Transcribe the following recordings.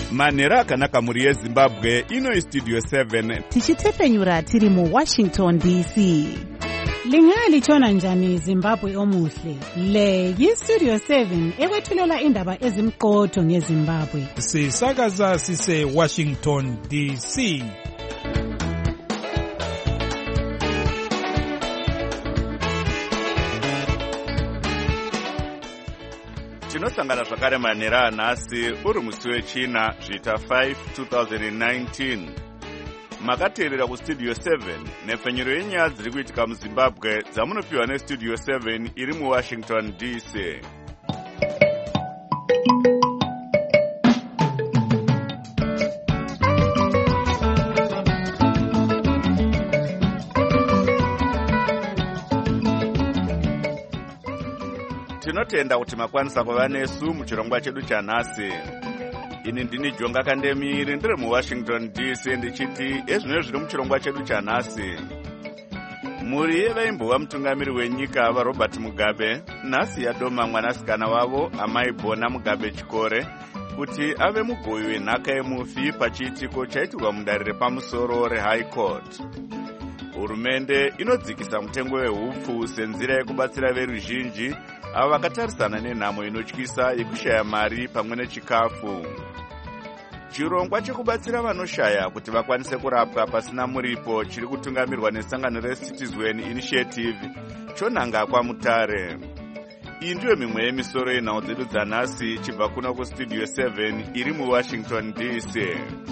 Manhero akanaka muri yeZimbabwe, ino Studio 7. Tichitefenyura tiri mu Washington DC. Lingalitshona njani Zimbabwe omuhle? Le yi-Studio 7 ekwethulela indaba ezimqotho ngeZimbabwe. Sisakaza sise Washington DC. Tinosangana zvakare manhero anhasi uri musi wechina zvita 5 2019. Makateerera kuStudio 7 nepfenyuro yenyaya dziri kuitika muZimbabwe dzamunopiwa neStudio 7 iri muWashington DC. Tinotenda kuti makwanisa kuva nesu muchirongwa chedu chanhasi. Ini ndini Jonga Kandemiri ndiri muWashington DC ndichiti ezvino zviri muchirongwa chedu chanhasi. Mhuri yevaimbova mutungamiri wenyika vaRobert Mugabe nhasi yadoma mwanasikana wavo amai Bona Mugabe Chikore kuti ave mugoyi wenhaka yemufi pachiitiko chaitirwa mudare repamusoro reHigh Court. Hurumende inodzikisa mutengo wehupfu senzira yekubatsira veruzhinji ava vakatarisana nenhamo inotyisa yekushaya mari pamwe nechikafu. Chirongwa chekubatsira vanoshaya kuti vakwanise kurapwa pasina muripo chiri kutungamirwa nesangano reCitizen Initiative chonanga kwaMutare. Iyi ndiyo mimwe yemisoro yenhau dzedu dzanhasi chibva kuno kuStudio 7 iri muWashington DC.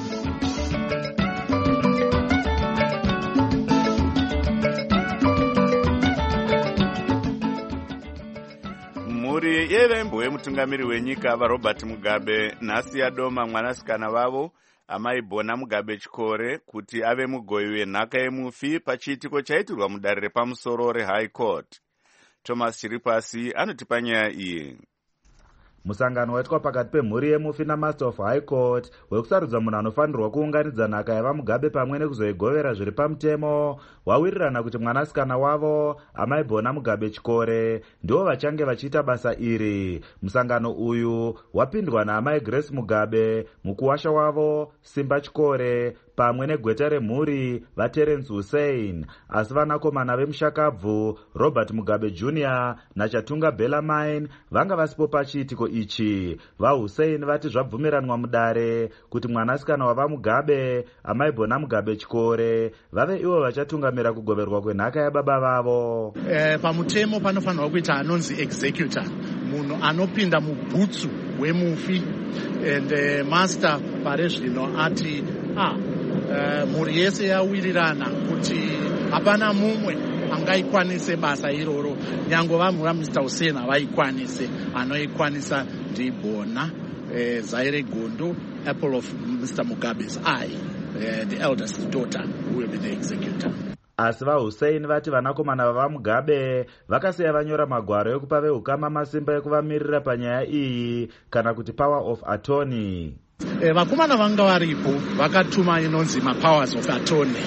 Mhuri yevaimbo yemutungamiri wenyika vaRobert Mugabe nhasi yadoma mwanasikana vavo amai Bona Mugabe Chikore kuti ave mugoyi wenhaka yemufi pachiitiko chaitirwa mudare repamusoro reHigh Court. Thomas Chiripasi anotipa nyaya iyi. Musangano waitwa pakati pemhuri yemufi naMaster of High Court wekusarudza munhu anofanirwa kuunganidza nhaka yavaMugabe pamwe nekuzoigovera zviri pamutemo wawirirana kuti mwanasikana wavo amai Bona Mugabe Chikore ndivo vachange vachiita basa iri. Musangano uyu wapindwa naamai Grace Mugabe, mukuwasha wavo Simba Chikore pamwe negweta remhuri vaTerence Hussein, asi vanakomana vemushakabvu Robert Mugabe Jr. naChatunga Bellarmine vanga vasipo pachiitiko ichi. VaHussein vati zvabvumiranwa mudare kuti mwanasikana wavaMugabe amai Bona Mugabe Chikore vave ivo vachatungamira kugoverwa kwenhaka yababa vavo. Pamutemo panofanirwa kuita anonzi executor, munhu anopinda mubhutsu wemufi, and master pare zvino ati mhuri yese yawirirana kuti hapana mumwe angaikwanise basa iroro, nyange vanhu vaMr Hussein havaikwanise. Anoikwanisa ndiBona Zaire Gondo, apple of Mr Mugabe's eye, the eldest daughter who will be the executor. Asi vaHussein vati vanakomana vavaMugabe vakasiya vanyora magwaro ekupa vehukama masimba ekuvamirira panyaya iyi kana kuti power of attorney. Vakomana vanga varipo vakatuma inonzi mapowers of attorney,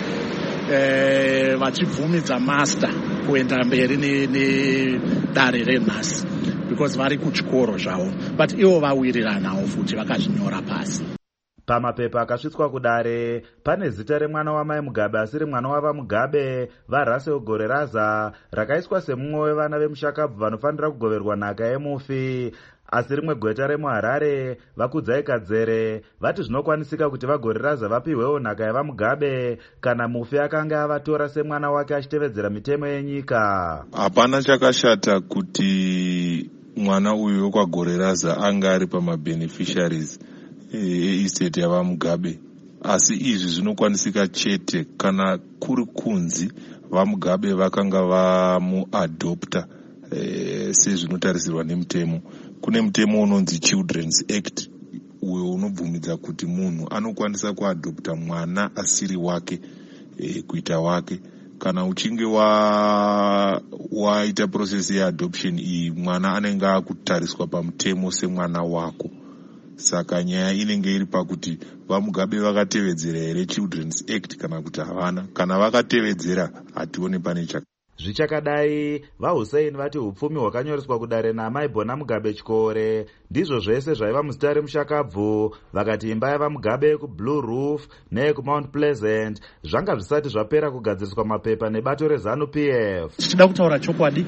vachibvumidza master kuenda mberi nedare renhasi because vari kuchikoro zvavo, but ivo vawiriranawo futi vakazvinyora pasi. Pamapepa akasvitswa kudare pane zita remwana wamai Mugabe asiri mwana wavaMugabe vaRussell Goreraza rakaiswa semumwe wevana vemushakabvu vanofanira kugoverwa nhaka yemufi. Asi rimwe gweta remuHarare Vakudzai Kadzere vati zvinokwanisika kuti vaGoreraza vapihwewo nhaka yavaMugabe kana mufi akanga avatora semwana wake achitevedzera mitemo yenyika. Hapana chakashata kuti mwana uyu wekwaGoreraza anga ari pamabeneficiaries estate yavaMugabe, asi izvi zvinokwanisika chete kana kuri kunzi vaMugabe vakanga vamuadopta sezvinotarisirwa nemutemo. Kune mutemo unonzi Children's Act uyo unobvumidza kuti munhu anokwanisa kuadopta mwana asiri wake kuita wake. Kana uchinge waita process yeadoption iyi, mwana anenge akutariswa pamutemo semwana wako. Saka nyaya inenge iri pakuti vaMugabe vakatevedzera here Children's Act kana kuti havana. Kana vakatevedzera hatione pane chaka. Zvichakadai, vaHussein vati upfumi hwakanyoreswa kudare naamai Bona Mugabe Chikore ndizvo zvese zvaiva muzita remushakabvu. Vakati imba yavaMugabe kuBlue Roof neyekuMount Pleasant zvanga zvisati zvapera kugadziriswa mapepa nebato reZANU-PF. Tichida kutaura chokwadi,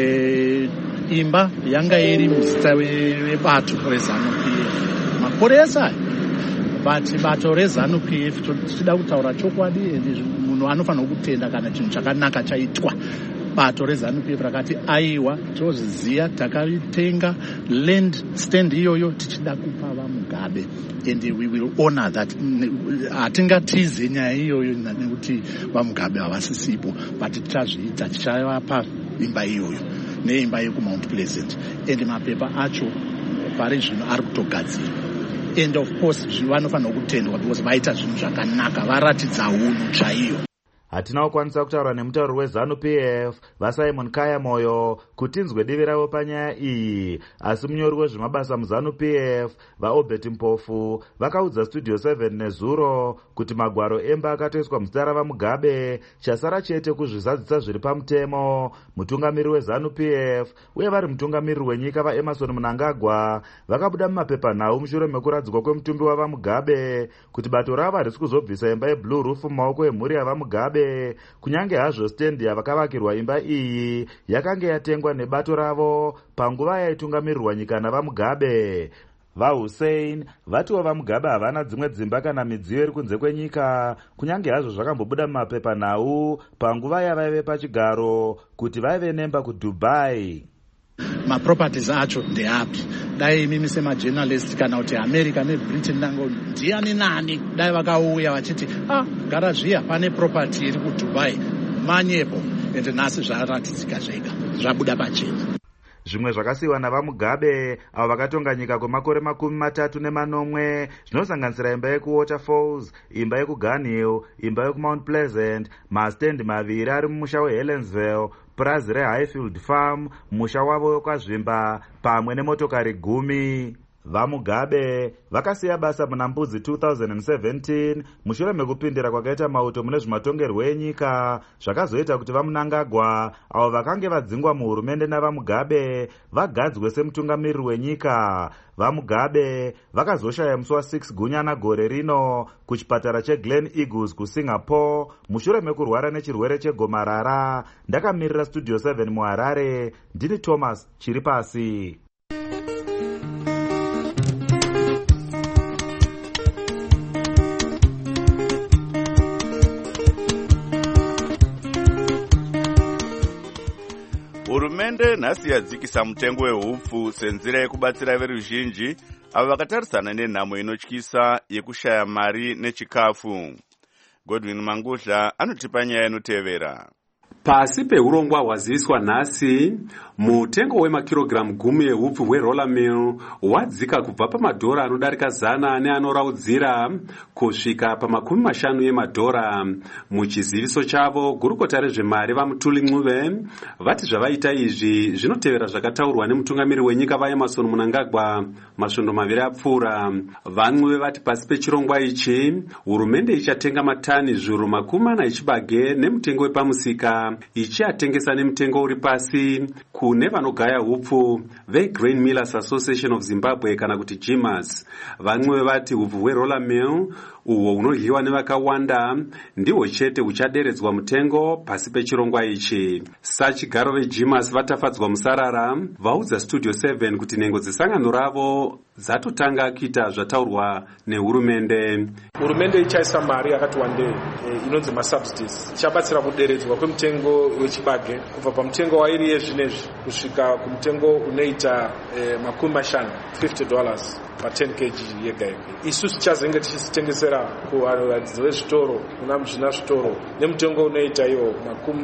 imba yanga iri muzita webato reZANU-PF makore ese, but bato reZANU-PF tichida kutaura chokwadi, munhu anofanira kutenda kana chinhu chakanaka chaitwa. Bato reZANU-PF rakati aiwa tozviziya, takaitenga land stand iyoyo tichida kupa vaMugabe, and we will honor that. Hatingatize nyaya iyoyo nekuti vaMugabe havasisipo, but tichazviita, tichavapa imba iyoyo neimba yekuMount Pleasant, and mapepa acho pari zvino ari kutogadzirwa. And of course vanofanira kutendwa because vaita zvinhu zvakanaka, varatidza hunhu chaiyo. Hatina kukwanisa kutaura nemutauri weZANU-PF vaSimon Kaya Moyo kuti tinzwe divi ravo panyaya iyi, asi munyori wezvemabasa muZANU-PF vaObert Mpofu vakaudza Studio 7 nezuro kuti magwaro emba akatoiswa muzita ravaMugabe, chasara chete kuzvizadzisa zviri pamutemo. Mutungamiri weZANU-PF uye vari mutungamiriri wenyika vaEmerson Mnangagwa vakabuda mumapepanhau mushure mekuradzikwa kwemutumbi wavaMugabe kuti bato ravo harisi kuzobvisa imba yeBlue Roof mumaoko emhuri yavaMugabe, kunyange hazvo stendi yavakavakirwa imba iyi yakanga yatengwa nebato ravo panguva yaitungamirirwa nyika navaMugabe. VaHussein vatiwo vaMugabe havana dzimwe dzimba kana midziyo iri kunze kwenyika, kunyange hazvo zvakambobuda mumapepanhau panguva yavaive pachigaro kuti vaive nemba kuDubai. Maproperties acho ndeapi? Dai mimi semajournalist kana kuti America neBritain nango ndiani nani dai vakauya vachiti gara zviya pane property iri kuDubai manyepo, ende nhasi zvaratidzika zvega, zvabuda pachena. Zvimwe zvakasiyiwa navaMugabe avo vakatonga nyika kwemakore 34 zvinosanganisira imba yekuWaterfalls, imba yekuGun Hill, imba yekuMount Pleasant, mastendi maviri ari mumusha weHelensville, purazi reHighfield Farm, musha wavo wekwaZvimba pamwe nemotokari 10. VaMugabe vakasiya basa muna Mbudzi 2017 mushure mekupindira kwakaita mauto mune zvematongerwo enyika zvakazoita kuti vaMnangagwa avo vakange vadzingwa muhurumende navaMugabe vagadzwe semutungamiriri wenyika. VaMugabe vakazoshaya musi wa6 gunyana gore rino kuchipatara cheGlen Eagles kuSingapore mushure mekurwara nechirwere chegomarara. Ndakamirira Studio 7 muHarare, ndini Thomas Chiripasi. Hurumende nhasi yadzikisa mutengo wehupfu senzira yekubatsira veruzhinji avo vakatarisana nenhamo inotyisa yekushaya mari nechikafu. Godwin Mangudla anotipa nyaya inotevera. Pasi peurongwa hwaziviswa nhasi, mutengo wemakirogiramu 10 ehupfu hweroller mill wadzika kubva pamadhora anodarika 100 neanoraudzira kusvika pa50 emadhora. Muchiziviso chavo, gurukota rezvemari vaMutuli Ncube vati zvavaita izvi zvinotevera zvakataurwa nemutungamiri wenyika vaEmerson Mnangagwa masvondo 2 apfuura. VaNcube vati pasi pechirongwa ichi hurumende ichatenga matani zviuru 40 echibage nemutengo wepamusika, ichiatengesa nemutengo uri pasi kune vanogaya hupfu veGrain Millers Association of Zimbabwe kana kuti GMAS. VaNcube vati hupfu hweroller mill uhwo hunodyiwa nevakawanda ndihwo chete huchaderedzwa mutengo pasi pechirongwa ichi. Sachigaro veGMAS vatafadzwa musarara vaudza Studio 7 kuti nhengo dzesangano ravo dzatotanga kuita zvataurwa nehurumende. Hurumende ichaisa mari yakati wandei inonzi masubsidies, ichabatsira kuderedzwa kwemutengo wechibage kubva pamutengo wairi yezvinezvi kusvika kumutengo unoita $50 pa10 kg yega yega. Isusu tichazenge tichitengesera kuvaradzidzi vezvitoro kuna muzvina zvitoro nemutengo unoita iwo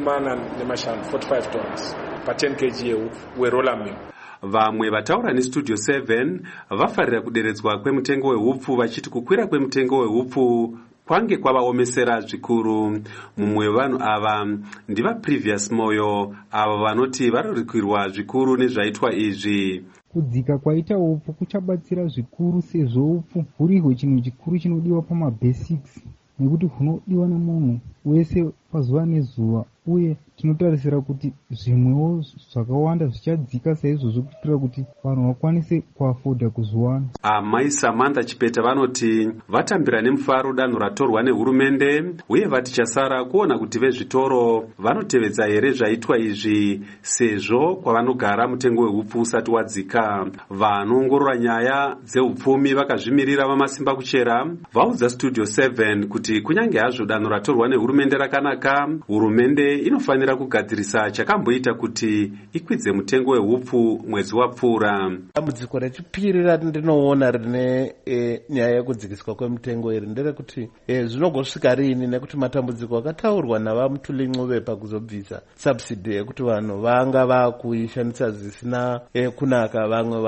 $45 pa10 kg weroller mill. Vamwe vataura neStudio 7 vafarira kuderedzwa kwemutengo wehupfu vachiti kukwira kwemutengo wehupfu kwange kwavaomesera zvikuru. Mumwe wevanhu ava ndivaPrevious Moyo avo vanoti varorikirwa zvikuru nezvaitwa izvi. Kudzika kwaita hupfu kuchabatsira zvikuru sezvo hupfu hurihwo chinhu chikuru chinodiwa pamabasics, nekuti hunodiwa nemunhu wese pazuva nezuva, uye tinotarisira kuti zvimwewo zvakawanda zvichadzika saizvozvo kuitira kuti vanhu vakwanise kuafodha kuzviwana. Amai Samantha Chipeta vanoti vatambira nemufaro danho ratorwa nehurumende, uye vati chasara kuona kuti vezvitoro vanotevedza here zvaitwa izvi, sezvo kwavanogara mutengo wehupfu usati wadzika. Vanoongorora nyaya dzehupfumi vakazvimirira vamasimba kuchera vaudza Studio 7 kuti kunyange hazvo danho ratorwa nehurumende rakanaka, hurumende inofanira kugadzirisa chakamboita kuti ikwidze mutengo wehupfu mwedzi wapfuura. Dambudziko rechipiri randinoona rine nyaya yekudzikiswa kwemutengo iri nderekuti zvinogosvika rini, nekuti matambudziko akataurwa navaMutulin'uve pakuzobvisa subsidy yekuti vanhu vanga vakuishandisa zvisina kunaka, vamwe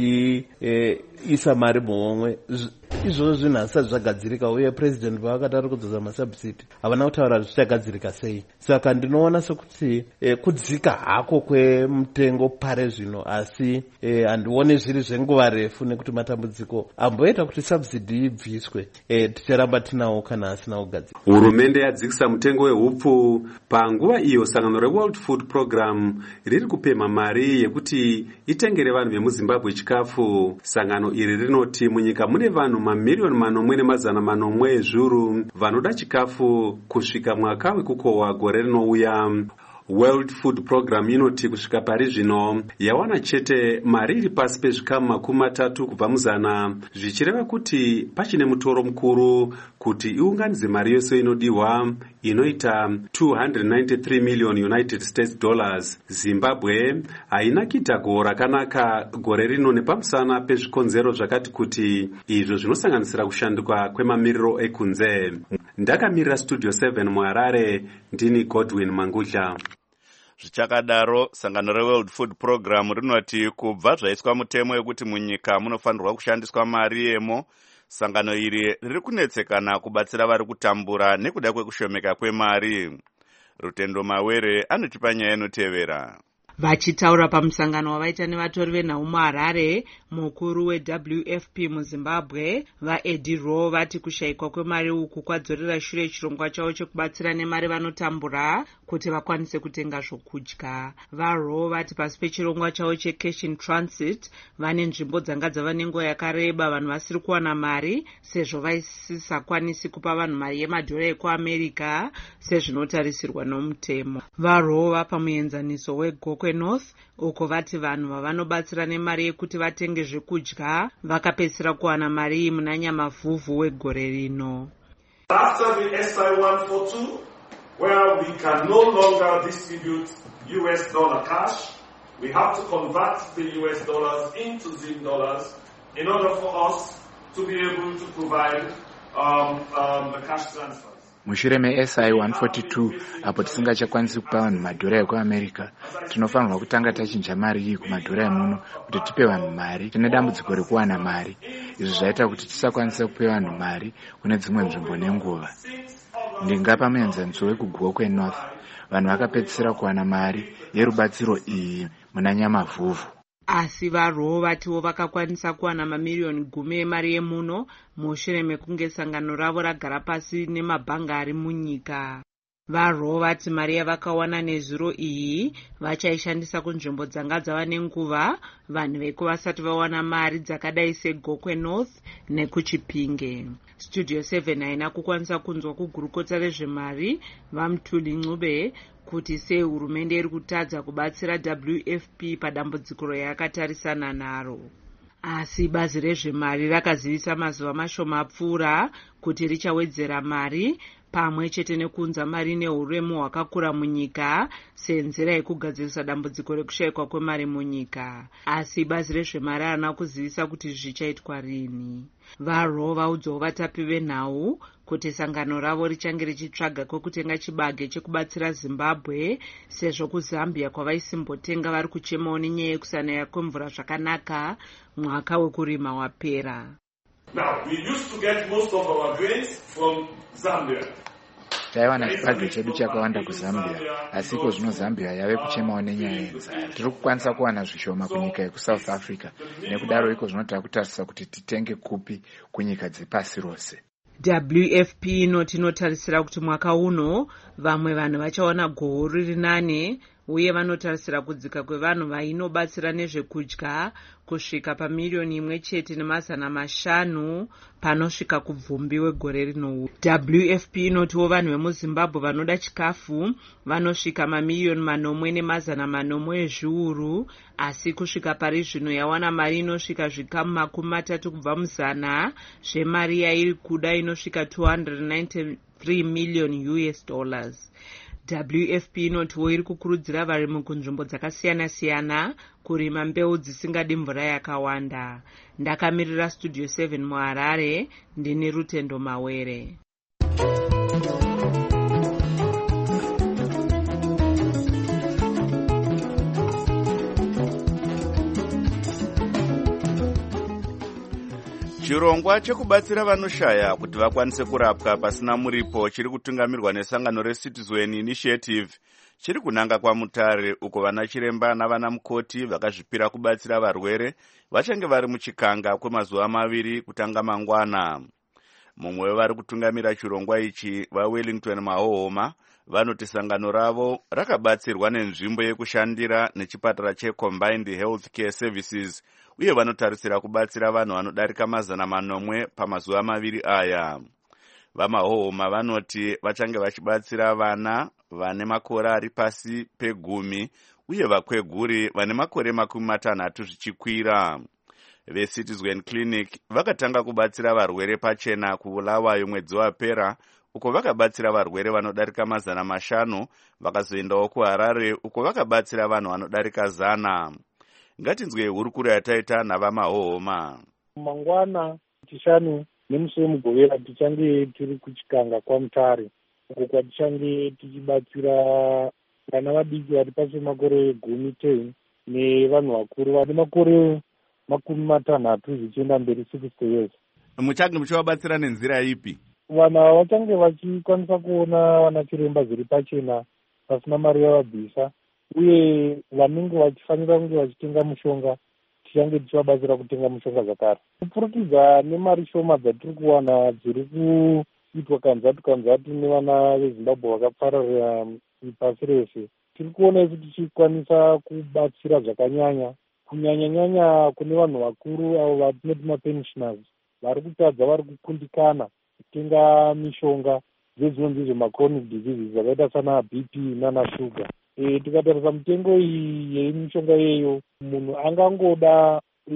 vachiisa mari muhomwe. Izvozvo zvinhu hazvisati zvagadzirika, uye president paakati ari kudzosa masubsidi havana kutaura zvichagadzirika sei. Saka ndinoona sekuti kudzika hako kwemutengo pare zvino, asi handioni zviri zvenguva refu, nekuti matambudziko amboita kuti subsidi ibviswe ticharamba tinawo kana asina kugadzirwa. Hurumende yadzikisa mutengo wehupfu panguva iyo sangano reWorld Food Program riri kupemha mari yekuti itengere vanhu vemuZimbabwe chikafu. Sangano iri rinoti munyika mune vanhu mamiliyoni 4,800 ezviuru vanoda chikafu kusvika mwaka wekukohwa gore rinouya. World Food Program inoti kusvika pari zvino yawana chete mari iri pasi pezvikamu 30 kubva muzana, zvichireva kuti pachine mutoro mukuru kuti iunganidze mari yose inodiwa inoita $293 million United States dollars. Zimbabwe haina kuita gohwo rakanaka gore rino nepamusana pezvikonzero zvakati kuti izvo zvinosanganisira kushanduka kwemamiriro ekunze. Ndakamirira Studio 7 muHarare, ndini Godwin Mangudla. Zvichakadaro, sangano reWorld Food Program rinoti kubva zvaiswa mutemo wekuti munyika munofanirwa kushandiswa mari yemo, sangano iri riri kunetsekana kubatsira vari kutambura nekuda kwekushomeka kwemari. Rutendo Mawere anotipa nyaya inotevera. Vachitaura pamusangano wavaita nevatori venhau muHarare, mukuru weWFP muZimbabwe vaEddie Rowe vati kushayikwa kwemari uku kwadzorera shure chirongwa chavo chekubatsira nemari vanotambura kuti vakwanise kutenga zvokudya. VaRowe vati pasi pechirongwa chavo cheCash in Transit vane nzvimbo dzanga dzava nenguva yakareba vanhu vasiri kuwana mari, sezvo vaisisakwanisi kupa vanhu mari yemadhora ekuAmerica sezvinotarisirwa nomutemo. VaRowe vapa muenzaniso weGokwe North uko vati vanhu vavanobatsira nemari yekuti vatenge zvekudya vakapedzisira kuwana mari muna Nyamavhuvhu wegore rino. After the SI-142, where we can no longer distribute US dollar cash, we have to convert the US dollars into Zim dollars in order for us to be able to provide the cash transfers. Mushure meSI-142 apo tisingachakwanisi kupa vanhu madhora ekuAmerica, tinofanirwa kutanga tachinja mari iyi kumadhora emuno kuti tipe vanhu mari. Tine dambudziko rekuwana mari, izvi zvaita kuti tisakwanisa kupe vanhu mari kune dzimwe nzvimbo nenguva. Ndingapa muenzaniso wekuGokwe North, vanhu vakapedzisira kuwana mari yerubatsiro iyi muna Nyamavhuvhu. Asi VaRowe vatiwo vakakwanisa kuwana mamiriyoni 10 emari yemuno mushure mekunge sangano ravo ragara pasi nemabhanga ari munyika. VaRowe vati mari yavakawana nezuro iyi vachaishandisa kunzvimbo dzanga dzava nenguva vanhu veko vasati vawana mari dzakadai seGokwe North nekuChipinge. Studio 7 haina kukwanisa kunzwa kugurukota rezvemari vaMutulin'uve kuti sei hurumende iri kutadza kubatsira WFP padambudziko rayakatarisana naro. Asi bazi rezvemari rakazivisa mazuva mashoma apfuura kuti richawedzera mari pamwe chete nekuunza mari neuremu hwakakura munyika senzira yekugadzirisa dambudziko rekushayikwa kwemari munyika. Asi bazi rezvemari harina kuzivisa kuti zvichaitwa rini. VaRowe vaudzawo vatapi venhau kuti sangano ravo richange richitsvaga kwekutenga chibage chekubatsira Zimbabwe, sezvo kuZambia kwavaisimbotenga vari kuchemawo nenyaya yekusanaya kwemvura zvakanaka mwaka wekurima wapera. Now, we used to get most of our grains from Zambia. Taiwana chibage chedu chakawanda kuZambia, asi iko zvino Zambia yave kuchemawo nenyaya yenzara. Tiri kukwanisa kuwana zvishoma kunyika yekuSouth Africa, nekudaro iko zvinoita kutarisa kuti titenge kupi kunyika dzepasi rose. WFP inoti inotarisira kuti mwaka uno vamwe vanhu vachawana gohwo riri 8 uye vanotarisira kudzika kwevanhu vainobatsira nezvekudya kusvika pamiliyoni 1.5 panosvika kubvumbi wegore rino. WFP inotiwo vanhu vemuzimbabwe vanoda chikafu vanosvika mamiliyoni 4.8 ezviuru, asi kusvika pari zvino yawana mari inosvika zvikamu 30 kubva muzana zvemari yairi kuda inosvika $293 million. WFP inotiwo iri kukurudzira varimi kunzvimbo dzakasiyana-siyana kurima mbeu dzisingadi mvura yakawanda. Ndakamirira Studio 7 muHarare, ndini Rutendo Mawere. Chirongwa chekubatsira vanoshaya kuti vakwanise kurapwa pasina muripo chiri kutungamirwa nesangano reCitizen Initiative chiri kunanga kwaMutare, uko vana chiremba navana mukoti vakazvipira kubatsira varwere vachange vari muchikanga kwemazuva 2 kutanga mangwana. Mumwe wevari kutungamira chirongwa ichi, vaWellington Mahohoma, vanoti sangano ravo rakabatsirwa nenzvimbo yekushandira nechipatara cheCombined Health Care Services, uye vanotarisira kubatsira vanhu vanodarika 400 pamazuva 2 aya. VaMahohoma vanoti vachange vachibatsira vana vane makore ari pasi pe10 uye vakweguri vane makore 60 zvichikwira. VeCitizen Clinic vakatanga kubatsira varwere pachena kuBulawayo mwedzi wapera, uko vakabatsira varwere vanodarika 500, vakazoendawo kuHarare uko vakabatsira vanhu vanodarika 100. Ngatinzwe hurukuro yataita navaMahohoma. Mangwana chishanu nemusi wemugovera tichange tiri kuchikanga kwaMutare, uko kwatichange tichibatsira vana vadiki vari pasi pemakore 10 nevanhu vakuru vane makore 60 zvichienda mberi 60 years. Muchange muchivabatsira nenzira ipi? Vana vachange vachikwanisa kuona vana chiremba zviri pachena pasina mari yavabvisa, uye vanenge vachifanira kunge vachitenga mushonga tichange tichivabatsira kutenga mushonga zvakare. Kupfurukidza nemari shoma dzatiri kuwana dziri kuitwa kanzatu nevana veZimbabwe vakapararira pasi rese, tiri kuona isi tichikwanisa kubatsira zvakanyanya, kunyanya kune vanhu vakuru avo vatinoti mapensioners vari kutadza, vari kukundikana kutenga mishonga dzedzinonzi zvemachronic diseases zvakaita sana BP nana shuga. Tikatarisa mitengo iyi yemishonga iyeyo, munhu angangoda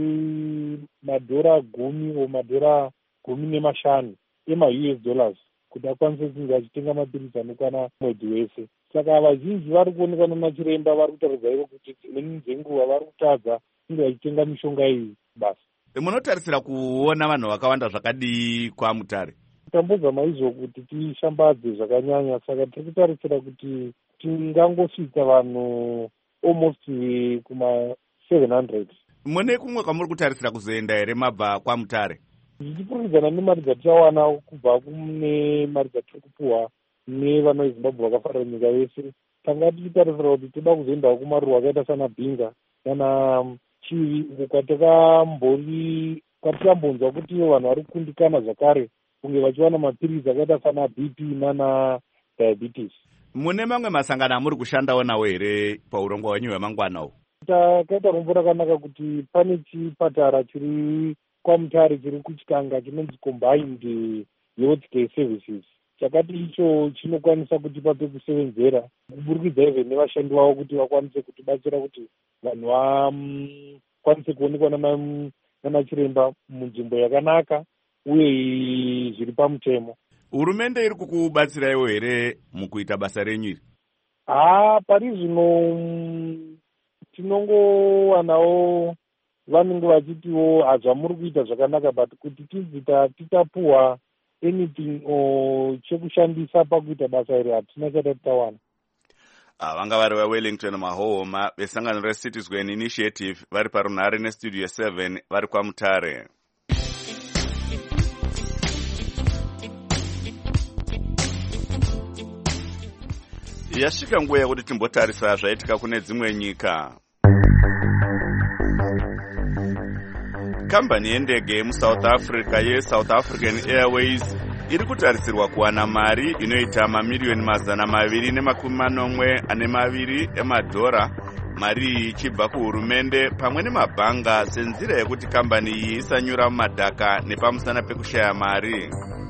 $10 o $15 ema-US dollars kuti akwanise kunge achitenga mapirisi anokwana mwedzi wese. Saka vazhinji vari kuonekana nachiremba vari kutaridza ivo kuti dzimweni dzenguva vari kutadza kunge vachitenga mishonga iyi basi. Munotarisira kuona vanhu vakawanda zvakadii kwaMutare? Tambudza maizvo kuti tishambadze zvakanyanya, saka tiri kutarisira kuti tingangosvika vanhu almost kuma 700. Mune kumwe kwamuri kutarisira kuzoenda here mabva kwaMutare? Zvichipfuuridzana nemari dzatichawana kubva kune mari dzatiri kupuhwa nevana veZimbabwe vakafarira nyika yese, tanga tichitarisira kuti toda kuzoendawo kumaruwa akaita sana Bhinga kana Chiwi, uko kwatikambonzwa kuti vanhu vari kukundikana zvakare kunge vachiwana mapirisi akaita sana BP nana diabetes. Mune mamwe masangano amuri kushandawo nawo here paurongwa hwenyu hwemangwanawo? Takaita rombo rakanaka kuti pane chipatara chiri kwaMutare chiri kuchikanga chinonzi Combined Health Care Services, chakati icho chinokwanisa kutipa pekusevenzera kuburikidza izve nevashandi vavo kuti vakwanise kutibatsira kuti vanhu vakwanise kuonekwa nana chiremba munzvimbo yakanaka uye zviri pamutemo. Hurumende iri kukubatsiraiwo here mukuita basa renyu iri? Pari zvino tinongowanawo vanenge vachitiwo hazvamuri kuita zvakanaka, but kuti titapuhwa anything chekushandisa pakuita basa iri hatina chatati tawana. Vanga vari vaWellington Mahohoma vesangano reCitizen Initiative vari parunhare neStudio 7 vari kwaMutare. Yasvika nguva yekuti timbotarisa zvaitika kune dzimwe nyika. Kambani yendege yemuSouth Africa yeSouth African Airways iri kutarisirwa kuwana mari inoita mamiliyoni 242 emadhora, mari iyi ichibva kuhurumende pamwe nemabhanga senzira yekuti kambani iyi isanyura mumadhaka nepamusana pekushaya mari.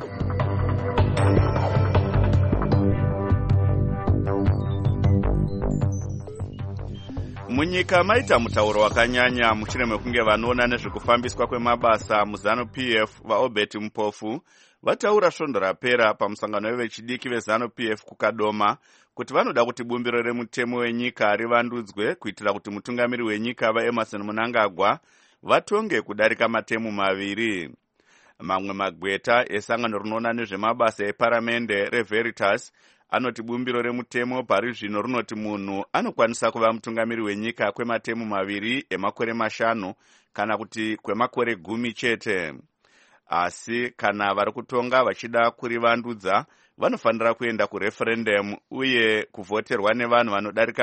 Munyika maita mutauro wakanyanya mushure mekunge vanoona nezvekufambiswa kwemabasa muZANU-PF vaObert Mpofu vataura svondo rapera pamusangano wevechidiki veZANU-PF kuKadoma kuti vanoda kuti bumbiro remutemo wenyika rivandudzwe kuitira kuti mutungamiri wenyika vaEmmerson Mnangagwa vatonge kudarika matemu 2. Mamwe magweta esangano rinoona nezvemabasa eparamende reVeritas anoti bumbiro remutemo pari zvino rinoti munhu anokwanisa kuva mutungamiri wenyika kwematemu 2 emakore 5 kana kuti kwemakore 10 chete. Asi kana vari kutonga vachida kurivandudza vanofanira kuenda kureferendum uye kuvhoterwa nevanhu vanodarika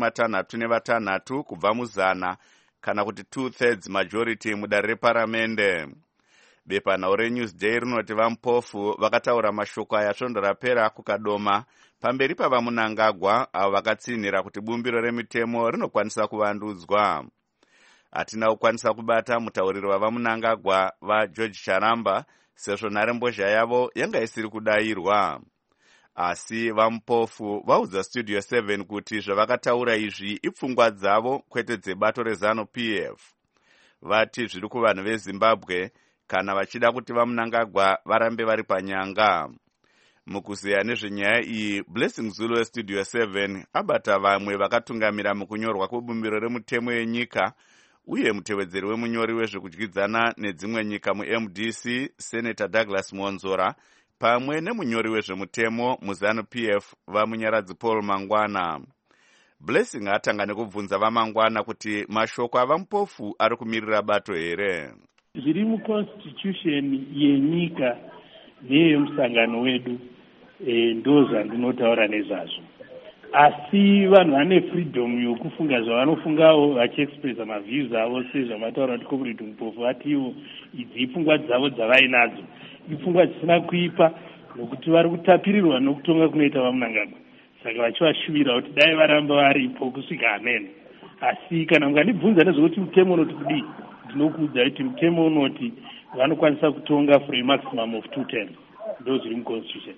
66 kubva mu100 kana kuti 2/3 majority mudare reparamende. Bepanhau reNewsday rinoti vaMpofu vakataura mashoko aya svondo rapera kuKadoma pamberi pavaMnangagwa avo vakatsinhira kuti bumbiro remitemo rinokwanisa kuvandudzwa. Hatina kukwanisa kubata mutauriri wavaMnangagwa vaGeorge Charamba sezvo nharembozha yavo yanga isiri kudayirwa. Asi vaMpofu vaudza Studio 7 kuti zvavakataura izvi ipfungwa dzavo kwete dzebato reZANU-PF. Vati zviri kuvanhu veZimbabwe kana vachida kuti vaMnangagwa varambe vari panyanga. Mukuzeya nezvenyaya iyi, Blessing Zulu weStudio 7 abata vamwe vakatungamira mukunyorwa kwebumbiro remutemo yenyika uye mutevedzeri wemunyori wezvekudyidzana nedzimwe nyika muMDC Senator Douglas Monzora pamwe nemunyori wezvemutemo muZANU-PF vamunyaradzi Paul Mangwana. Blessing atanga nekubvunza vaMangwana kuti mashoko avaMpofu ari kumirira bato here. Zviri muconstitution yenyika neyemusangano wedu ndo zvandinotaura nezvazvo. Asi vanhu vane freedom yokufunga zvavanofungawo vachiexpressa maviews avo sezvamataura kuti Comrade Mpofu vatiwo idzi ipfungwa dzavo dzavainadzo. Ipfungwa dzisina kuipa nokuti vari kutapirirwa nokutonga kunoita vaMnangagwa. Saka vachivashuvira kuti dai varamba varipo kusvika amen. Asi kana mukandibvunza nezvekuti mutemo unoti kudii, ndinokuudza kuti mutemo unoti vanokwanisa kutonga for a maximum of 2 terms. Ndo zviri muconstitution.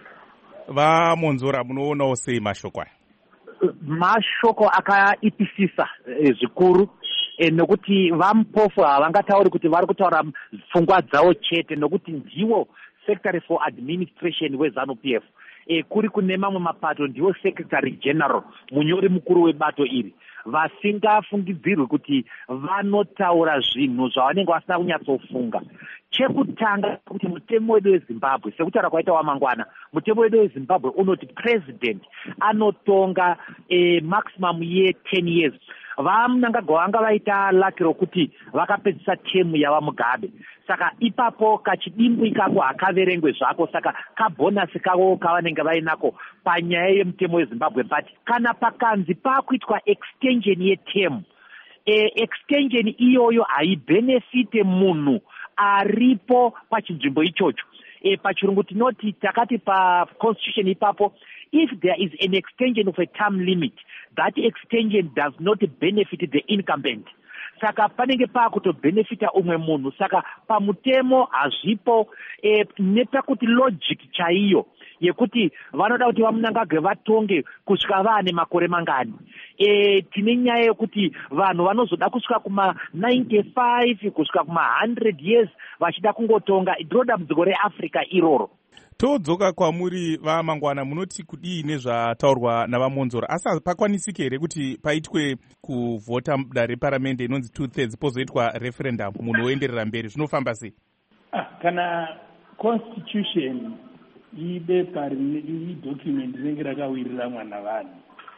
VaMonzora munoonawo sei mashoko aya? Mashoko akaipisisa zvikuru nokuti vaMpofu havangatauri kuti vari kutaura pfungwa dzavo chete nokuti ndiwo Secretary for Administration weZANU-PF. Kuri kune mamwe mapato ndiwo Secretary General, munyori mukuru webato iri. Vasingafungidzirwe kuti vanotaura zvinhu zvavanenge vasina kunyatsofunga. Chekutanga kuti mutemo wedu weZimbabwe, sekutaura kwaita waMangwana, mutemo wedu weZimbabwe unoti president anotonga maximum ye10 years. VaMnangagwa vanga vaita laki rokuti vakapedzisa temu yavaMugabe. Saka ipapo kachidimbu ikako hakaverengwe zvako, saka kabhonasi kavo kavanenge vainako panyaya yemutemo weZimbabwe. But kana pakanzi pakuitwa extension yetemu, extension iyoyo haibenefite munhu aripo pachinzvimbo ichocho. Pachirungu tinoti takati paconstitution ipapo, if there is an extension of a term limit, that extension does not benefit the incumbent. Saka panenge pakutobenefita umwe munhu. Saka pamutemo hazvipo nepakuti logic chaiyo yekuti vanoda kuti vaMnangagwa vatonge kusvika vaane makore mangani. Tine nyaya yekuti vanhu vanozoda kusvika kuma95 kusvika kuma100 years vachida kungotonga. Ndiro dambudziko reAfrica iroro. Todzoka kwamuri vaMangwana, munoti kudii nezvataurwa navaMonzora, asi pakwanisike here kuti paitwe kuvhota mudare reparamende inonzi 2/3 pozoitwa referendum munhu oenderera mberi, zvinofamba sei? Kana constitution ibepa document rinenge rakawirira mwana vanhu,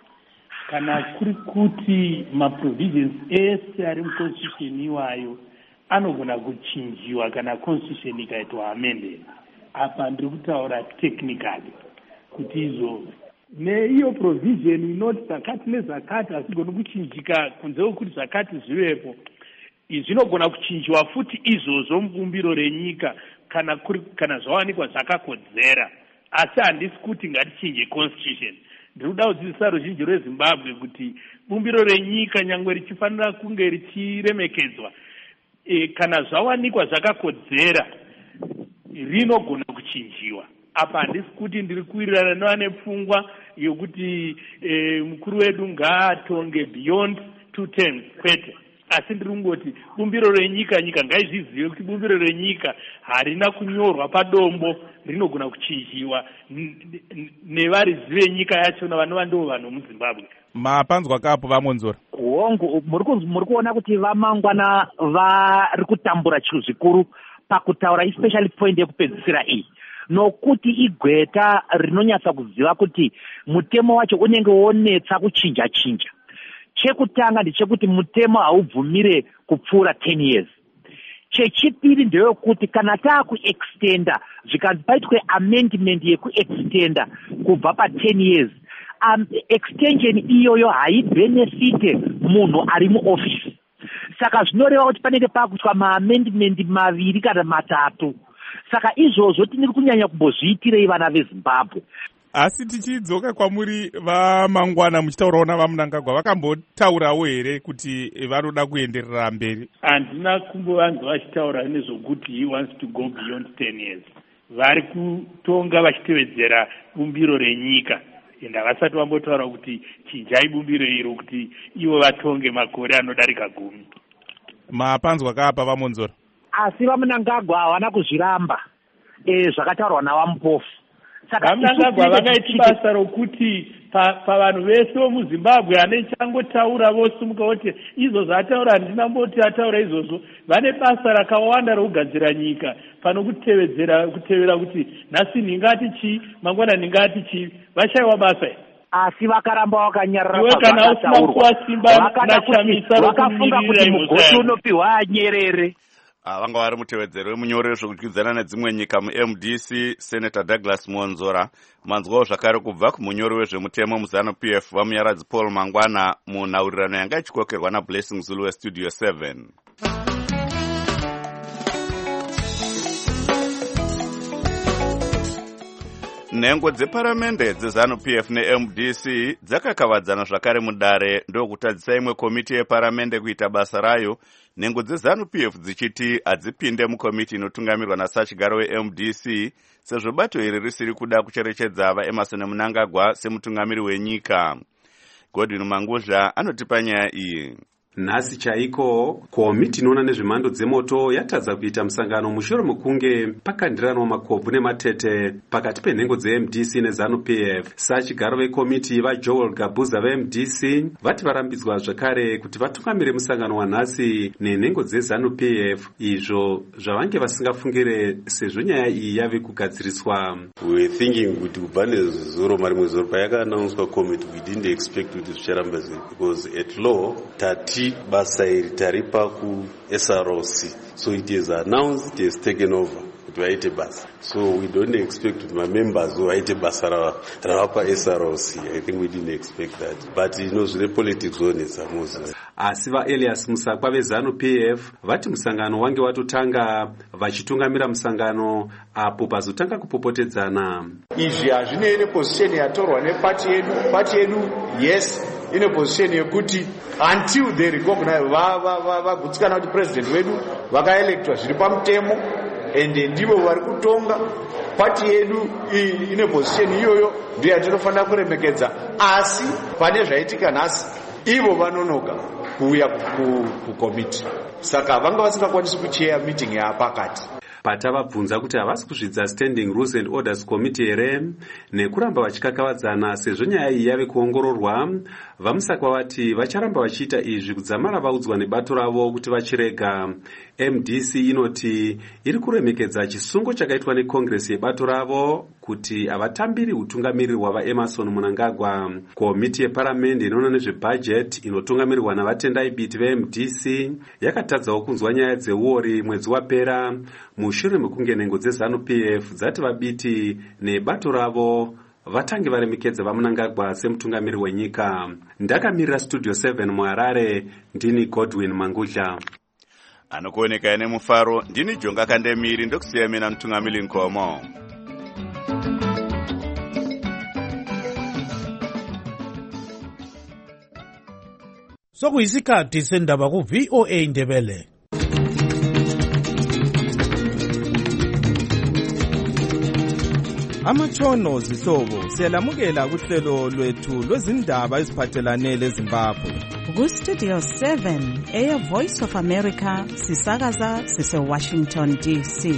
kana kuri kuti maprovisions ese ari muconstitution iwayo anogona kuchinjiwa kana constitution ikaitwa amended. Apa ndiri kutaura technically kuti izvo neiyo provision inoti zakati nezakati hasigoni kuchinjika kunze kwekuti zakati zvivepo, zvinogona kuchinjiwa futi izvozvo mubumbiro renyika kana zvawanikwa zvakakodzera, asi handisi kuti ngatichinje constitution. Ndiri kuda kudzidzisa ruzhinji rwezimbabwe kuti bumbiro renyika nyangwe richifanira kunge richiremekedzwa, kana zvawanikwa zvakakodzera rinogona kuchinjiwa. Apa handisi kuti ndiri kuwirirana nevane pfungwa yokuti mukuru wedu ngaatonge beyond 2 terms kwete, asi ndiri kungoti bumbiro renyika, nyika ngaizvizive kuti bumbiro renyika harina kunyorwa padombo, rinogona kuchinjiwa nevarizi venyika yachona vanova ndo vanhu muzimbabwe. Mapanzwa kapo vamonzora hongu, muri kuona kuti vamangwana vari kutambura chinhu zvikuru pakutaura especially point yekupedzisira iyi, nokuti igweta rinonyatsa kuziva kuti mutemo wacho unenge wonetsa kuchinja chinja. Chekutanga ndechekuti mutemo haubvumire kupfuura 10 years. Chechipiri ndeyekuti kana taakuextenda zvikanzi paitwe amendment yekuextenda kubva pa10 years, extension iyoyo haibenefite munhu ari muofisi. Saka zvinoreva kuti panenge pakuitwa maamendment 2 kana 3. Saka izvozvo tiniri kunyanya kumbozviitirei vana veZimbabwe. Asi tichidzoka kwamuri vamangwana muchitaurawo navamunangagwa, vakambotaurawo here kuti vanoda kuenderera mberi? Handina kumbovanzwa vachitaura nezvokuti he wants to go beyond 10 years. Vari kutonga vachitevedzera bumbiro renyika, ende havasati vambotaura kuti chinjai bumbiro iro kuti ivo vatonge makore anodarika 10. Mapanzwa kapa vamonzora? Asi vamunangagwa havana kuzviramba zvakataurwa navamupofu. Vamunangagwa vakaita basa rokuti pavanhu vese vomuzimbabwe ane changotaura vosimuka voti izvo zvataura handina mboti ataura izvozvo. Vane basa rakawanda rokugadzira nyika pano kutevera kuti nhasi ndingati chii, mangwana ndingati chii. Vashaiwa basa iri. Asi vakaramba vakanyarara iwe kana usina kuwa simba nachamisa vakafunga kuti mugoti unopiwa anyerere. Vanga vari mutevedzeri wemunyori wezvokudyidzana nedzimwe nyika muMDC Senator Douglas Monzora. Manzwawo zvakare kubva kumunyori wezvemutemo muZANU-PF vamunyaradzi Paul Mangwana munhaurirano yanga ichikokerwa naBlessing Zulu weStudio 7. Nhengo dzeparamende dzeZANU-PF neMDC dzakakavadzana zvakare mudare ndokutadzisa imwe komiti yeparamende kuita basa rayo, nhengo dzeZANU-PF dzichiti hadzipinde mukomiti inotungamirwa naSachigaro weMDC sezvo bato iri risiri kuda kucherechedza vaEmerson Mnangagwa semutungamiri wenyika. Godwin Manguzha anotipa nyaya iyi. Nhasi chaiko komiti inoona nezvemhando dzemoto yatadza kuita musangano mushure mekunge pakandirana makobvu nematete pakati penhengo dzeMDC neZANU-PF. Sachigaro vekomiti vaJoel Gabuza veMDC vati varambidzwa zvakare kuti vatungamire musangano wanhasi nenhengo dzeZANU-PF, izvo zvavange vasingafungire sezvo nyaya iyi yave kugadziriswa. We were thinking kuti kubva nezuro marimwe zuro payakaanaunswa komiti, we didn't expect kuti zvicharamba zviri, because at law tati basa iri taripa ku SROC, so it is announced, it is taken over kuti vaite basa, so we don't expect kuti mamembers vaite basa ravapa SROC. I think we didn't expect that, but zvine politics onetsa Moses. Asi vaElias Musakwa veZANU-PF vati musangano wange watotanga vachitungamira musangano apo pazotanga kupopotedzana. Izvi hazvine neposition yatorwa nepati yedu. Pati yedu yes ine position yekuti until they recognize vagutsikana kuti president wedu vakaelectwa zviri pamutemo ende ndivo vari kutonga. Pati yedu ine position iyoyo ndiyo yatinofanira kuremekedza, asi pane zvaitika nhasi ivo vanonoka kuuya kukomiti, saka vanga vasingakwanisi kucheya meeting yapakati. Patavabvunza kuti havasi kuzvidza Standing Rules and Orders Committee here nekuramba vachikakavadzana sezvo nyaya iyi yave kuongororwa, vamusakwa vati vacharamba vachiita izvi kudzamara vaudzwa nebato ravo kuti vachirega. MDC inoti iri kuremekedza chisungo chakaitwa nekongresi yebato ravo kuti havatambiri utungamiriri hwavaEmerson Mnangagwa. Komiti yeparamende inoona nezvebhajeti inotungamirirwa navatendai biti veMDC yakatadzawo kunzwa nyaya dzeuori mwedzi wapera mushure mekunge nhengo dzeZANU-PF dzati vabiti nebato ravo vatange varemekedza vaMnangagwa semutungamiri wenyika. Ndakamirira Studio 7 muHarare, ndini Godwin Mangudla. anokuoneka ine mufaro. Ndini Jonga Kandemiri, ndokusiya mina Mtungamili Nkomo. Sokuyisikhathi sendaba ku VOA Ndebele. Amatshono zihlobo siyalamukela kuhlelo lwethu lwezindaba eziphathelane leZimbabwe. Ku Studio 7 Air Voice of America sisakaza sise Washington DC.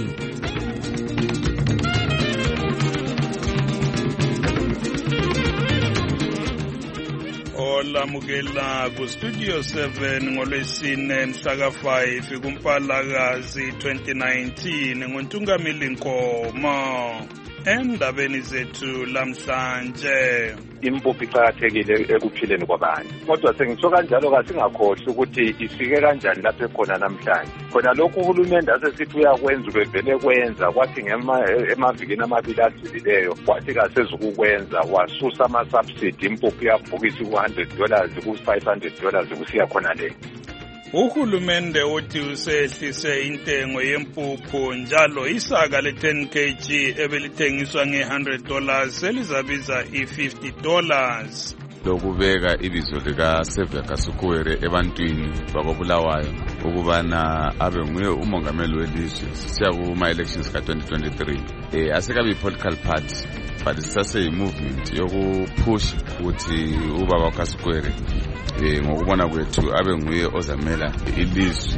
Olamukela ku Studio 7 ngolwesine mhla ka5 kuMpalakazi 2019 ngoNtungamili Nkomo. Endabeni zethu lamhlanje, impuphu iqakathekile ekuphileni kwabantu, kodwa sengitsho kanjalo kasingakhohlwa ukuthi ifike kanjani lapho ekhona namhlanje. Khona lokhu uhulumende asesithi uyakwenza ubevele kwenza, kwathi emavikini amabili adlulileyo kwathi kasezukukwenza, wasusa ama-subsidy, impuphu yavukisa ku$100 ku$500 kusiya khona le. Uhulumende uthi usehlise intengo yempuphu njalo isaka le-10 kg ebelithengiswa nge$100 selizabiza i$50. Lokubeka ibizo lika Xavier Kasukuwere ebantwini bakobulawayo ukubana abe nguye umongameli welizwe siya kuma-elections ka-2023. Asekabi political party but sisase-movement yokupush ukuthi ubaba uKasukuwere ngokubona kwethu abe nguye ozamela ilizwe.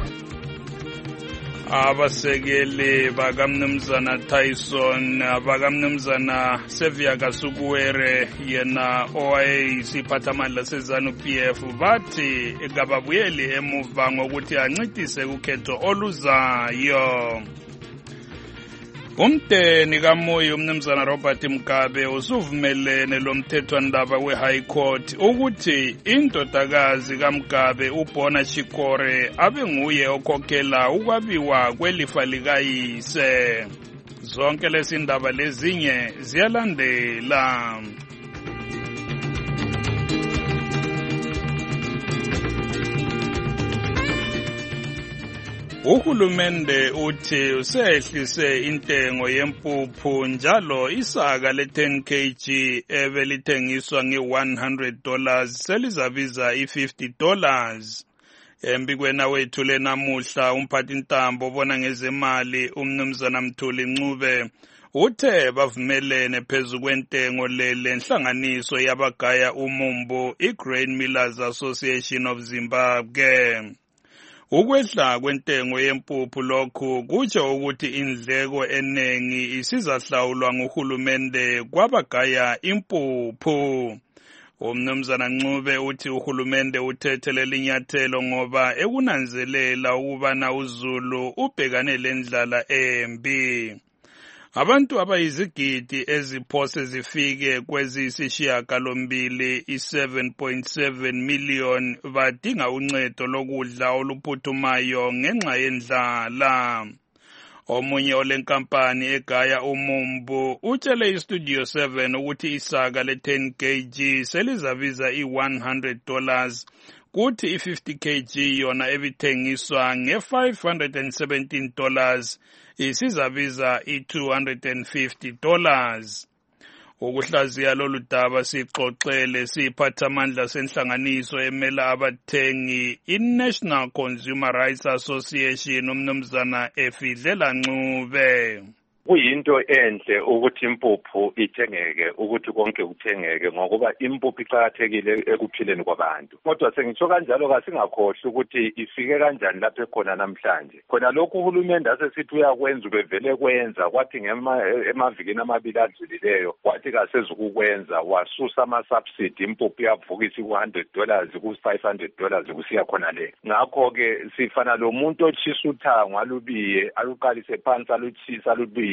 Abasekeli bakamnumzana Tyson, bakamnumzana Xavier Kasukuwere yena owayeyisiphathamandla seZANU-PF bathi kababuyeli emuva ngokuthi ancitise ukhetho oluzayo. Umteni kaMoyo umnumzana Robert Mugabe usuvumelene lomthethwandaba we-High Court ukuthi indodakazi kaMugabe uBona Chikore abe nguye okhokhela ukwabiwa kwelifa likayise. Zonke lezi ndaba lezinye ziyalandela. Uhulumende uthi usehlise intengo yempuphu njalo isaka le-10 kg ebelithengiswa nge$100 selizabiza i$50. Embikweni wethu lenamuhla umphathintambo obona ngezemali umnumzana Mthuli Ncube uthe bavumelene phezu kwentengo lenhlanganiso yabagaya umumbu iGrain Millers Association of Zimbabwe. Ukwehla kwentengo yempuphu lokhu kutsho ukuthi indleko enengi isizahlawulwa nguhulumende kwabagaya impuphu. Umnumzana Ncube uthi uhulumende uthethelela inyathelo ngoba ekunanzelela ukubana uZulu ubhekane lendlala embi. Abantu abayizigidi eziphose zifike kweziyisishiyagalombili i-7.7 million badinga uncedo lokudla oluphuthumayo ngenxa yendlala. Omunye olenkampani egaya umumbu utshele iStudio 7 ukuthi isaka le-10 kg selizabiza i$100 kuthi i-50 kg yona ebithengiswa nge$517 isizabiza i$250. Ukuhlaziya lolu daba sixoxele siphathamandla senhlanganiso emela abathengi iNational Consumer Rights Association umnumzana Efidlela Ncube. Kuyinto enhle ukuthi impuphu ithengeke, ukuthi konke kuthengeke ngokuba impuphu iqakathekile ekuphileni kwabantu. Kodwa sengitsho kanjalo kasingakhohlwa ukuthi ifike kanjani lapho ekhona namhlanje. Khona lokhu uhulumende asesithi uyakwenza ubevele kwenza, kwathi emavikini amabili adlulileyo kwathi kasezukukwenza, wasusa ama-subsidy, impuphu yavukisa ku$100 ku$500 kusiya khona le. Ngakho-ke sifana lo muntu otshisa uthango alubiye, aluqalise phansi, aluchisa, alubiye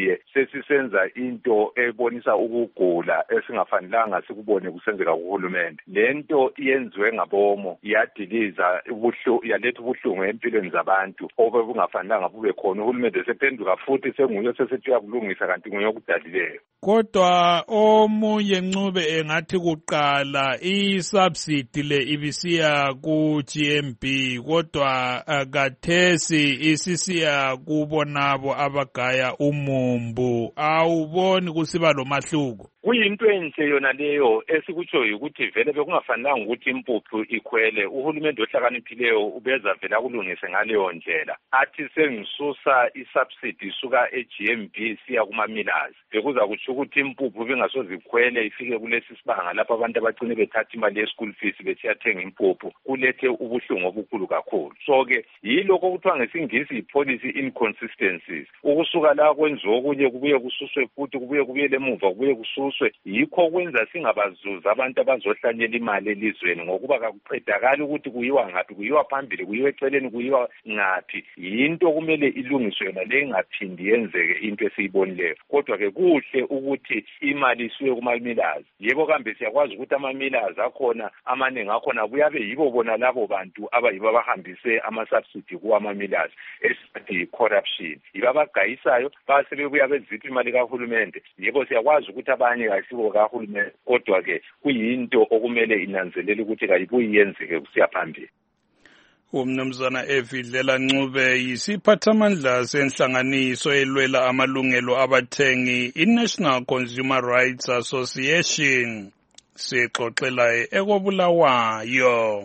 sesibuyile sesisenza into ebonisa ukugula esingafanelanga sikubone kusenzeka kuhulumende. Lento iyenziwe ngabomo iyadiliza yaletha ubuhlungu empilweni zabantu obungafanelanga bube khona. Uhulumende sephenduka futhi senguye sesethi uyakulungisa kanti nguye okudalileyo. Kodwa omunye Ncube engathi kuqala i-subsidy le ibisiya ku-GMB kodwa kathesi isisiya kubonabo abagaya umumbu. Awuboni kusiba lo mahluko? Kuyinto enhle yona leyo esikutshoyo ukuthi vele bekungafanelanga ukuthi impuphu ikhwele. Uhulumende ohlakaniphileyo ubeza vele akulungise ngaleyo ndlela. Athi sengisusa isubsidy isuka e-GMB siya kuma-millers. Bekuza kutsho ukuthi impuphu bengasoze ikhwele ifike kulesi sibanga lapho abantu abagcine bethatha imali ye-school fees besiyathenga impuphu. Kulethe ubuhlungu obukhulu kakhulu. So-ke yilokho okuthiwa ngesingisi i-policy inconsistencies. Ukusuka la kwenziwa okunye kubuye kususwe futhi kubuye kubuyele emuva kubuye kususwe. Yikho kwenza singabazuza abantu abazohlanyela imali elizweni ngokuba kakuqedakali ukuthi kuyiwa ngaphi, kuyiwa phambili, kuyiwa eceleni, kuyiwa ngaphi. Yinto kumele ilungiswe yona le ingaphindi yenzeke into esiyibonileyo. Kodwa-ke kuhle ukuthi imali isuke kuma-millers. Yebo kambe siyakwazi ukuthi ama-millers akhona amaningi akhona buyabe yibo bona labo bantu abayibo abahambise ama-subsidy kuwama-millers esithi corruption. Yibo abagayisayo basebebuya bezipha imali kahulumende. Yebo siyakwazi ukuthi abanye kayisibo kahulumende kodwa-ke kuyinto okumele inanzelele ukuthi kayibuyi yenzeke kusiya phambili. Umnumzana Evidlela Ncube yisiphathamandla senhlanganiso elwela amalungelo abathengi i-National Consumer Rights Association. Sixoxela ekobulawayo.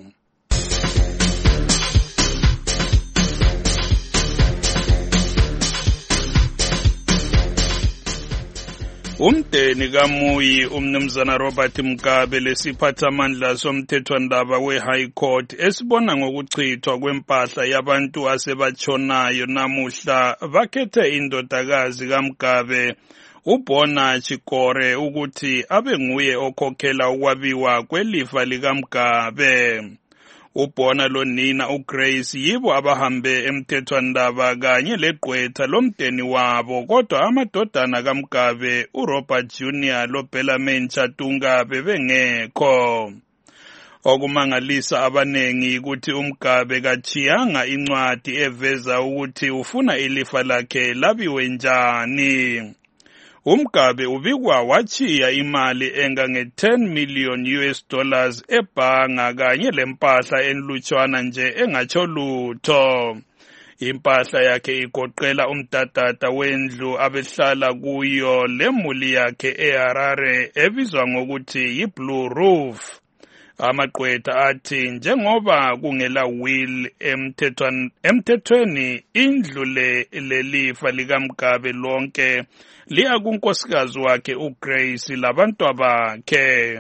Umdeni kaMuyi umnumzana Robert Mugabe lesiphathamandla somthethwandaba we-High Court esibona ngokuchithwa kwempahla yabantu asebatshonayo namuhla bakhethe indodakazi kaMugabe uBona Chikore ukuthi abe nguye okhokhela ukwabiwa kwelifa likaMugabe. uBona lonina uGrace yibo abahambe emthethwandaba kanye legqwetha lomdeni wabo kodwa amadodana kaMugabe uRobert Jr loBellamain Chatunga bebengekho. Okumangalisa abanengi ukuthi uMugabe kachiyanga incwadi eveza ukuthi ufuna ilifa lakhe labiwe njani. uMugabe ubikwa wachiya imali engange-10 million US$ ebhanga kanye lempahla enlutshwana nje engatsho lutho. Impahla yakhe igoqela umdadada wendlu abehlala kuyo lemuli yakhe eHarare ebizwa ngokuthi yiBlue Roof. Amagqwetha athi njengoba kungela will emthethweni indlu lelifa likaMugabe lonke liya kunkosikazi wakhe uGrace labantwa bakhe.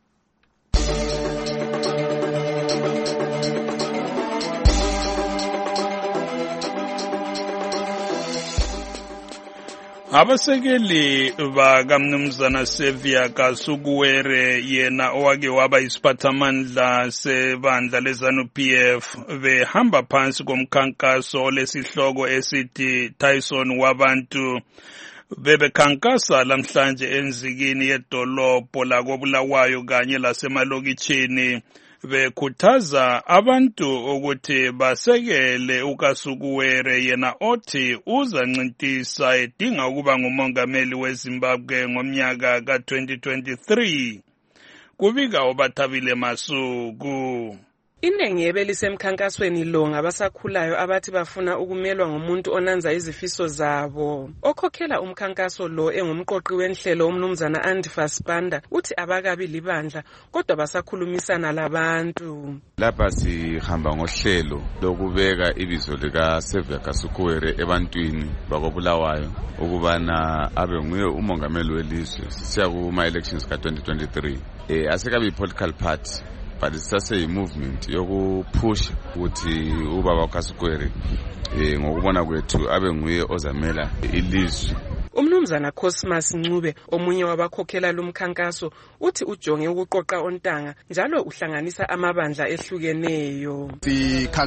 Abasekeli bakamnumzana Sevia Kasukuwere yena owake waba isiphathamandla sebandla leZANU-PF behamba phansi komkhankaso lesihloko esithi Tyson wabantu bebekhankasa lamhlanje enzikini yedolobho lakobulawayo kanye lasemalokitshini bekhuthaza abantu ukuthi basekele uKasukuwere yena othi uzancintisa edinga ukuba ngumongameli weZimbabwe ngomnyaka ka-2023. Kubika obathabile Masuku. Iningi ebelisemkhankasweni lo ngabasakhulayo abathi bafuna ukumelwa ngumuntu onanza izifiso zabo. Okhokhela umkhankaso lo engumqoqi wenhlelo umnumzana Andifa Spanda uthi abakabi libandla kodwa basakhulumisana labantu. Lapha sihamba ngohlelo lokubeka ibizo lika Sevia Kasukuwere ebantwini bakobulawayo ukubana abe nguye umongameli welizwe siya kuma elections ka-2023. Asekabi political party but sase-movement yokuphusha ukuthi ubaba Kasukuwere ngokubona kwethu abe nguye ozamela ilizwe. Umnumzana Cosmas Ncube omunye wabakhokhela lumkhankaso uthi ujonge ukuqoqa ontanga njalo uhlanganisa amabandla ehlukeneyo.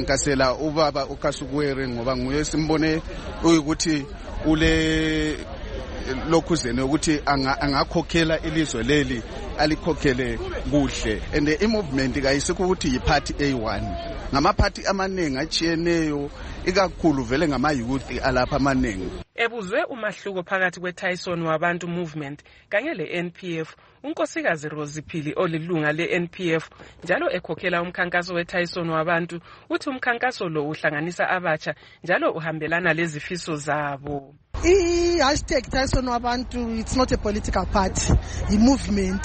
Sikhankasela ubaba uKasukuwere ngoba nguye simbone ukuthi lokhuzeni ukuthi angakhokhela ilizwe leli alikhokhele kuhle, and i-movement kayisikho ukuthi yi-party A1, ngama-party amaningi achiyeneyo, ikakhulu vele ngama-youth alapha amaningi. Ebuzwe umahluko phakathi kwe-Tyson wabantu movement kanye le-NPF, unkosikazi Rosiphili olilunga le-NPF njalo ekhokhela umkhankaso we-Tyson wabantu, uthi umkhankaso lo uhlanganisa abatsha njalo uhambelana lezifiso zabo. I-hashtag Tyson wabantu, it's not a political party, i-movement.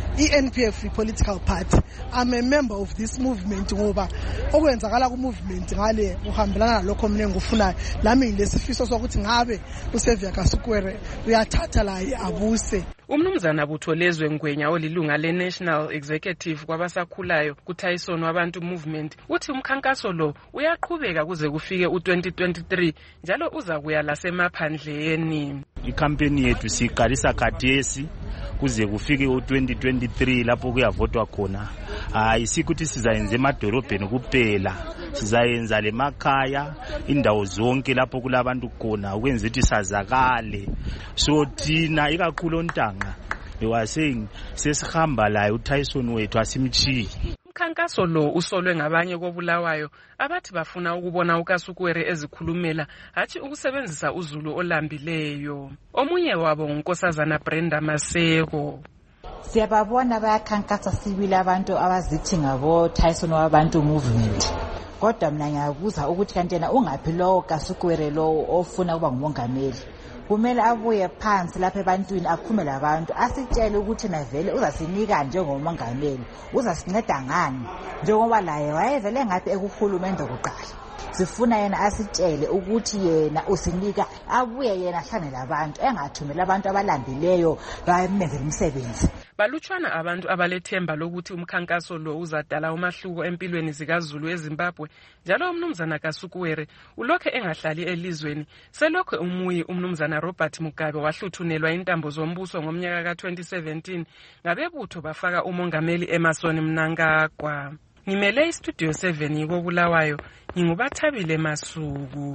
I-NPF i-political party. I'm a member of this movement ngoba okwenzakala ku-movement ngale uhambelana nalokho mina ngifuna lami lesifiso sokuthi ngabe uSevia Kasukuwere uyathatha la abuse. Umnumzana Butholezwe Ngwenya olilunga le-National Executive kwabasakhulayo ku-Tyson wabantu movement uthi umkhankaso lo uyaqhubeka kuze kufike u-2023 njalo uza kuya lasemaphandleni. Ikampeni yethu siqalisa khathesi kuze kufike u-2023 lapho kuyavotwa khona. Isikuthi sizayenza emadolobheni kuphela, sizayenza lemakhaya, indawo zonke lapho kulabantu khona ukwenza ukuthi sazakale. So thina ikakhulu ontanga bewaseng sesihamba layo uTyson wethu asimchiyi. Umkhankaso lo usolwe ngabanye koBulawayo abathi bafuna ukubona uKasukuwere ezikhulumela hathi ukusebenzisa uZulu olambileyo. Omunye wabo unkosazana Brenda Maseko. Siyababona bayakhankasa sibili abantu abazithi ngabo Tyson wabantu movement. Kodwa mina ngiyabuza ukuthi kanti yena ungaphi lo Kasukuwere lo ofuna kuba ngumongameli. Kumele abuye phansi lapha ebantwini akhume labantu asitshele ukuthi na vele uzasinika njengomongameli, uzasinceda ngani njengoba laye wayevele ngathi ekuhulumende kuqala. Sifuna yena asitshele ukuthi yena usinika, abuye yena ahlangane labantu engathumela abantu abalambileyo bayemenzela umsebenzi. Balutshwana abantu abalethemba lokuthi umkhankaso lo uzadala umahluko empilweni zikaZulu eZimbabwe njalo umnumzana Kasukuwere ulokho engahlali elizweni selokho umuyi umnumzana Robert Mugabe wahluthunelwa intambo zombuso ngomnyaka ka-2017 ngabebutho bafaka umongameli Emmerson Mnangagwa. Ngimele istudio 7 koBulawayo, ngingubathabile Masuku.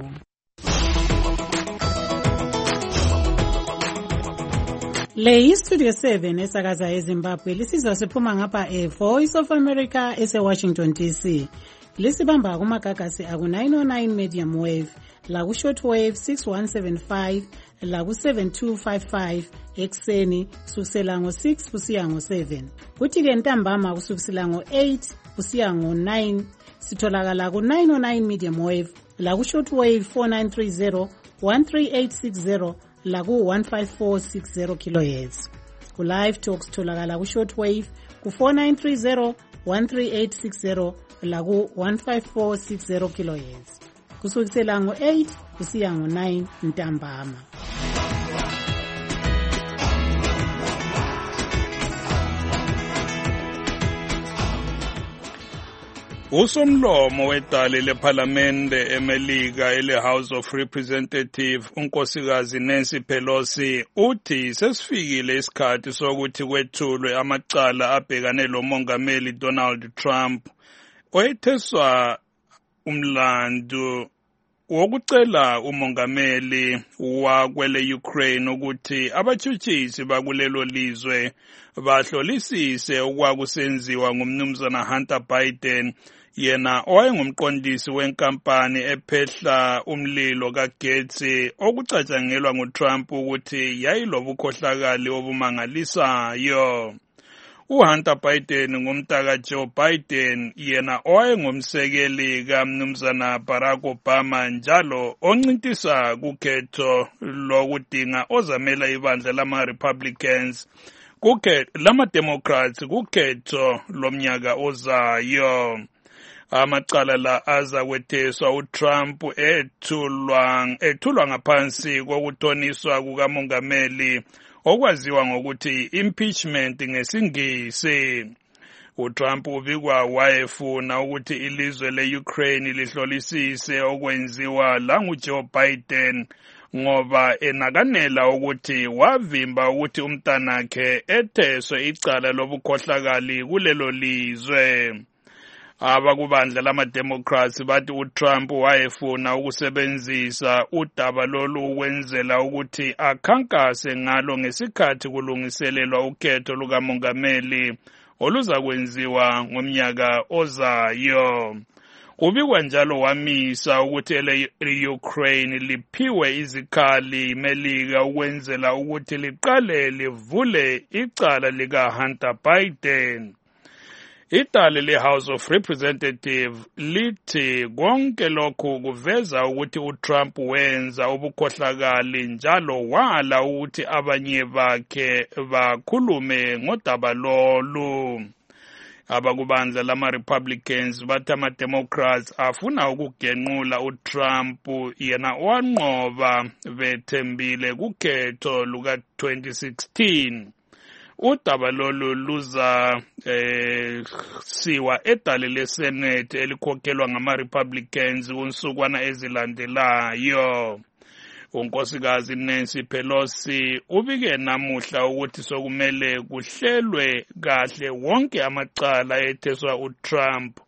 Le Studio 7 esakaza eZimbabwe lisizwa siphuma ngapha Voice of America ese-Washington DC. Lisibamba kumagagasi aku-909 medium wave, laku-short wave 6175, laku-7255 ekseni kusukisela ngo-6 kusiya ngo-7. Kuthi-ke ntambama kusukisela ngo-8 kusiya ngo-9 sitholakala ku-909 medium wave, laku-short wave 4930 13860 laku-15460 kHz. Ku-live talk sitholakala ku-short wave ku-4930 13860 laku-15460 kHz. Kusukisela ngo-8 kusiya ngo-9 ntambama. Usomlomo wedale lephalamende eMelika ele-House of Representatives unkosikazi Nancy Pelosi uthi sesifikile isikhathi sokuthi kwethulwe amacala abhekane lomongameli Donald Trump oyetheswa umlandu wokucela umongameli wakwele Ukraine ukuthi abatshutshisi bakulelo lizwe bahlolisise okwakusenziwa ngumnumzana Hunter Biden, yena owayengumqondisi wenkampani ephehla umlilo kagetsi okucatshangelwa nguTrump ukuthi yayilobukhohlakali obumangalisayo. uHunter Biden ngumntaka Joe Biden, yena owayengumsekeli kaMnumzana Barack Obama njalo oncintisa kukhetho lokudinga ozamela ibandla lama-Republicans lama-Democrats kukhetho lomnyaka ozayo. Amacala la aza kwetheswa uTrump ethulwa ngaphansi kokuthoniswa kukamongameli okwaziwa ngokuthi impeachment ngesingisi. uTrump ubikwa wayefuna ukuthi ilizwe le-Ukraine lihlolisise okwenziwa la nguJoe Biden ngoba enakanela ukuthi wavimba ukuthi umntanakhe etheswe icala lobukhohlakali kulelo lizwe. Abakubandla lama-Democrats bathi uTrump wayefuna ukusebenzisa udaba lolu ukwenzela ukuthi akhankase ngalo ngesikhathi kulungiselelwa ukhetho lukamongameli oluzakwenziwa ngomnyaka ozayo. Kubikwa njalo wamisa ukuthi ele-Ukraine liphiwe izikhali Melika ukwenzela ukuthi liqale livule icala lika-Hunter Biden. Itali le-House of Representatives lithi konke lokhu kuveza ukuthi uTrump wenza ubukhohlakali njalo wala ukuthi abanye bakhe bakhulume ngodaba lolu. Abakubandla lama-Republicans bathi ama-Democrats afuna ukugenqula uTrump yena wanqoba bethembile kukhetho luka-2016. Udaba lolu luza siwa edale leSenate elikhokhelwa ngama-Republicans unsukwana ezilandelayo. Unkosikazi Nancy Pelosi ubike namuhla ukuthi sokumele kuhlelwe kahle wonke amacala etheswa uTrump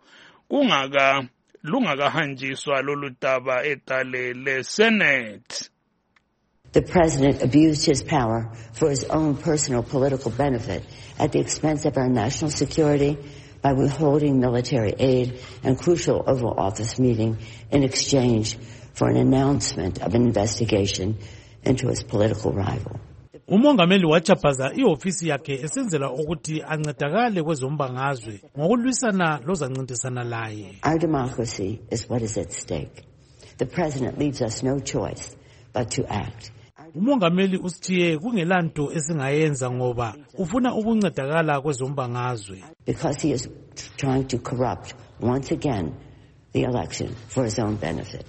lungakahanjiswa lolu daba edale leSenate. The president abused his power for his own personal political benefit at the expense of our national security by withholding military aid and crucial Oval Office meeting in exchange for an announcement of an investigation into his political rival. Umongameli wachaphaza ihofisi yakhe esenzela ukuthi ancedakale kwezombangazwe ngokulwisana lozancintisana laye. Our democracy is what is at stake. The president leaves us no choice but to act. Umongameli usithiye kungelanto esingayenza ngoba ufuna ukuncedakala kwezombangazwe. Because he is trying to corrupt once again the election for his own benefit.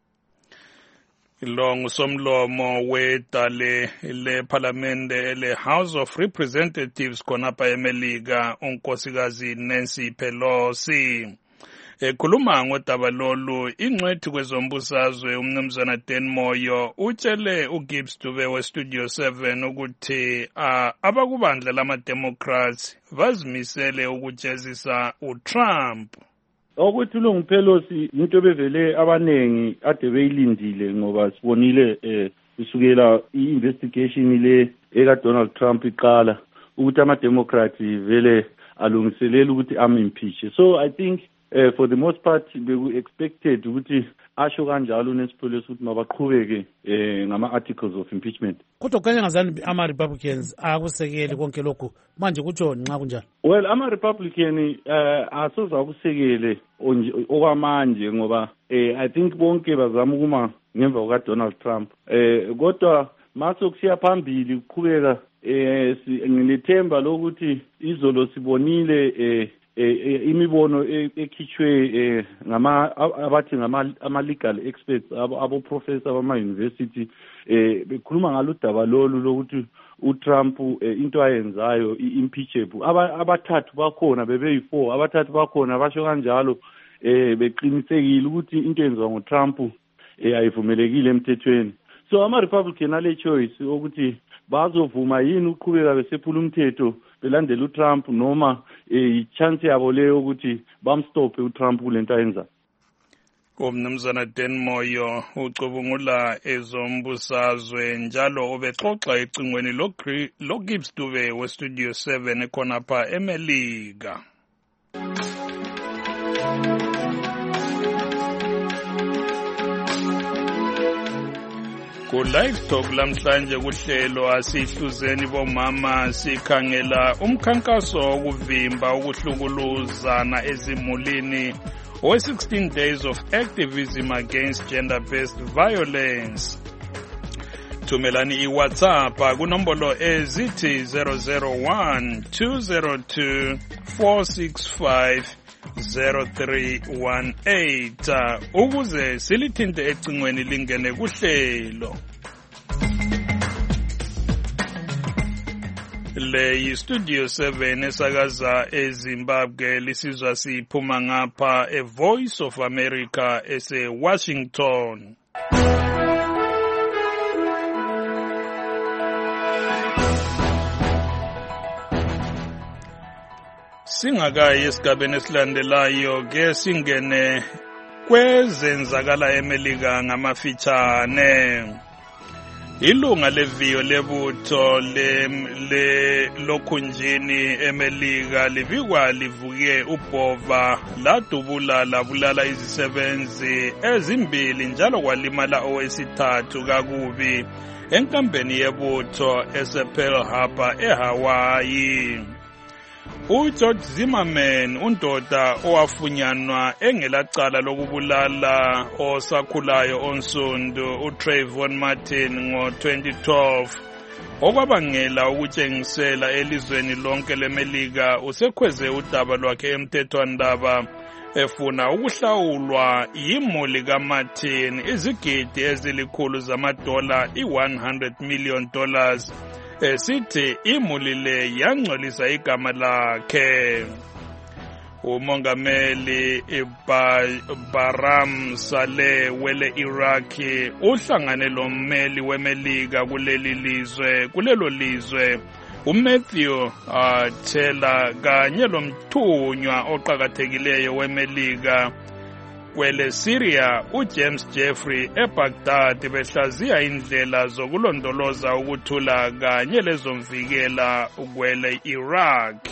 Lo ngusomlomo wedale leParlamente le-House of Representatives khonapha eMelika unkosikazi Nancy Pelosi. Ekhuluma ngodaba lolu ingcwethi kwezombusazwe umnumzana Dan Moyo utshele uGibbs Dube weStudio 7 ukuthi abakubandla lama-Democrats bazimisele ukujezisa uTrump. Ukuthi lo nguPelosi into bevele abanengi ade beyilindile ngoba sibonile kusukela i-investigation le eka-Donald Trump iqala ukuthi ama-Democrats vele alungiselela ukuthi am-impeach. So I think for the most part we expected ukuthi asho kanjalo uNesiphelo ukuthi mabaqhubeke ngama-articles of impeachment. Kodwa kanye ngazani ama-Republicans akusekeli konke lokhu manje kutsho nxa kunjani? Well, ama-Republican asoze akusekele okwamanje ngoba I think bonke bazama ukuma ngemva kuka-Donald Trump. Kodwa mase kusiya phambili kuqhubeka ngilethemba lokuthi izolo sibonile imibono ekhitshwe abathi ama-legal experts abo-professor bama-university bekhuluma ngalo daba lolu lokuthi uTrump into ayenzayo i-impeachable. Abathathu bakhona bebeyi-4 abathathu bakhona basho kanjalo beqinisekile ukuthi into yenziwa ngoTrump ayivumelekile emthethweni. So ama-Republican ale choice ukuthi bazovuma yini ukuqhubeka besephula umthetho belandela uTrump noma i-chance yabo leyo ukuthi bamstophe uTrump kulento ayenza. Umnumzana Dan Moyo ucubungula ezombusazwe njalo ubexoxa ecingweni loGibbs Dube weStudio 7 ekhonapha eMelika. Ku-Live Talk lamhlanje kuhlelo asihluzeni bomama sikhangela umkhankaso wokuvimba ukuhlukuluzana ezimulini we-16 days of activism against gender-based violence. Thumelani iWhatsApp kunombolo ezithi 001-202-465-0318 ukuze silithinte ecingweni lingene kuhlelo. Le yiStudio 7 esakaza eZimbabwe lisizwa siphuma ngapha eVoice of America eseWashington. Singakayi esigabeni esilandelayo ke singene kwezenzakala eMelika ngamafitshane. Ilunga leviyo lebutho lokhunjini eMelika livikwa livuke ubhova ladubula labulala izisebenzi ezimbili njalo kwalimala owesithathu kakubi enkambeni yebutho esePearl Harbor eHawaii. uGeorge Zimmerman undoda owafunyanwa engelacala lokubulala osakhulayo onsundu uTrayvon Martin ngo-2012 okwabangela ukutshengisela elizweni lonke leMelika usekhweze udaba lwakhe emthethwandaba efuna ukuhlawulwa yimuli kaMartin izigidi ezilikhulu zamadola $100 million esithi imuli le yangcolisa igama lakhe. Umongameli Barham Saleh wele Iraqi uhlangane lommeli weMelika kulelo lizwe uMatthew Taylor kanye lomthunywa oqhakathekileyo weMelika kwele Syria uJames Jeffrey eBaghdad behlaziya indlela zokulondoloza ukuthula kanye lezomvikela kwele Iraq.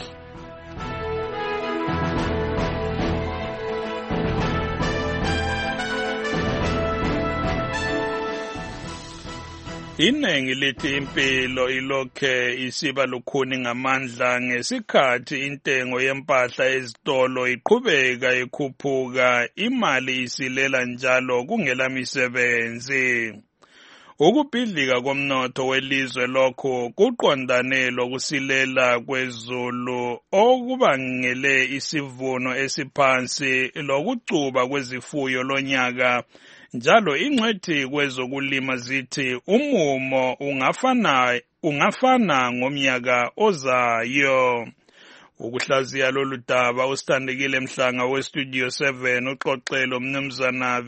Inengi lithi impilo ilokhe isiba lukhuni ngamandla ngesikhathi intengo yempahla ezitolo iqhubeka ikhuphuka imali isilela njalo kungela misebenzi. Ukubhidlika komnotho welizwe lokho kuqondane lokusilela kwezulu okubangele isivuno esiphansi lokucuba kwezifuyo lonyaka. Njalo ingcwethi kwezokulima zithi umumo ungafana ngomnyaka ozayo. Ukuhlaziya lolu daba usithandekile Mhlanga weStudio 7 uxoxelo mnumzana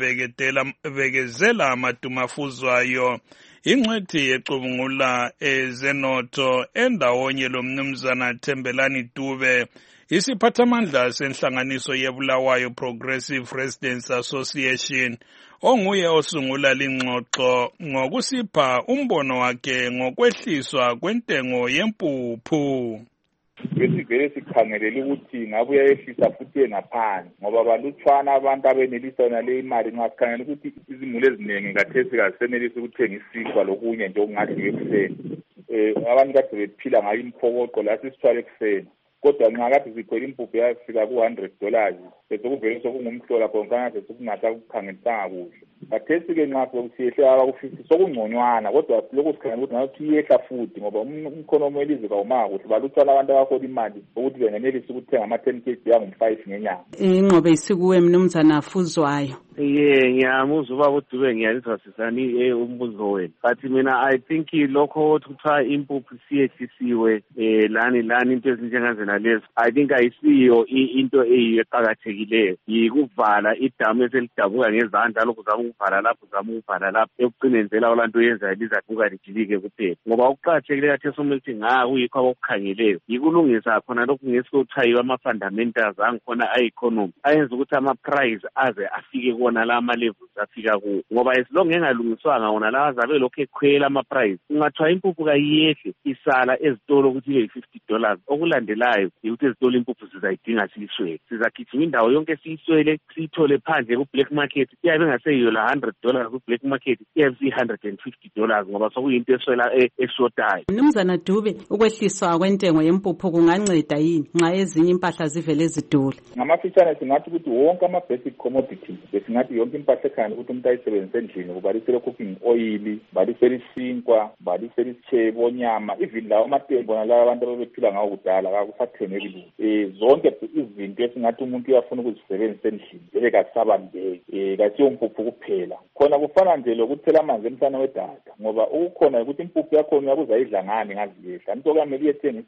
Bekezela Madumafuzwayo ingcwethi yecubungula ezenotho endawonye lo mnumzana Thembelani Dube isiphathamandla senhlanganiso yeBulawayo Progressive Residents Association onguye osungula lingxoxo ngokusipha umbono wakhe ngokwehliswa kwentengo yempuphu. Besivele sikhangelele ukuthi ngabe uyayehlisa futhi ngaphansi ngoba balutshwana abantu abenelisa nale imali nxa sikhangela ukuthi izimuli eziningi ngathesi kasenelisa ukuthenga isikhwa lokunye nje okungadliwa ekuseni. Abantu kade bephila ngayo imphokoqo la sisithwala ekuseni. Kodwa nxa kade sikhwela impuphu yafika ku$100 bese kuvele sokungumhlola khonkana sekungasakukhangelisanga kuhle. Kathesi-ke nxa sokusiyehle abaku-50 sokungconywana kodwa lokhu sikhangela ukuthi ngathi iyehla futhi ngoba umkhonomi welizwe kawumanga kuhle balutshwana abantu abahola imali ukuthi bengenelisa ukuthenga ama-10 kg yangu-5 ngenyanga. Ingqobe isikuwe mnumzana Fuzwayo. Ngiyamuzwa ubaba uDube ngiyalizwasisani umbuzo wenu. But mina I think lokho kuthiwa impuphu siyehlisiwe lani into ezinjengazena lezo I think ayisiyo into eqhakathekileyo yikuvala idamu eselidabuka ngezandla lokhu zama ukuvala lapho zama ukuvala lapho ekugcinenzela olanto yenza lizabuka lijilike kuphela ngoba ukuqhakathekileyo kathi somuthi kuyikho abakukhangeleyo yikulungisa khona lokhu ngesikuthiwa ama-fundamentals angikhona a-economy ayenza ukuthi ama-price aze afike kona la ama-levels afika kuwo ngoba esilonge engalungiswanga wona la azabe lokhu ekhwela ama-price kungathiwa impuphu kayehle isala ezitolo ukuthi ibe $50 okulandelayo yikuthi ezitolo impuphu sizayidinga siyiswele sizagijima indawo yonke siyiswele siyithole phandle ku-black market iyabe engaseyiyo la $100 ku-black market iyabe siyi-$150 ngoba sokuyinto eshotayo. Mnumzana Dube ukwehliswa kwentengo yempuphu kunganceda yini nxa ezinye impahla zivele zidule? Ngamafitshane singathi ukuthi wonke ama-basic commodities besingathi yonke impahla ekhanya ukuthi umuntu ayisebenzise endlini kubalisele cooking oil balisele isinkwa balisele isitshebo onyama even lawo amatembo nalawo abantu ababephila ngawo kudala kakusathengeki zonke izinto esingathi umuntu uyafuna ukuzisebenzisa endlini ebekasabambeki kasiyo mpuphu kuphela khona kufana nje lokuthela amanzi emhlane wedada ngoba ukukhona ukuthi impuphu yakhona uyakuzayidla ngani ngaziyehla into kamele iyethenga isitshebo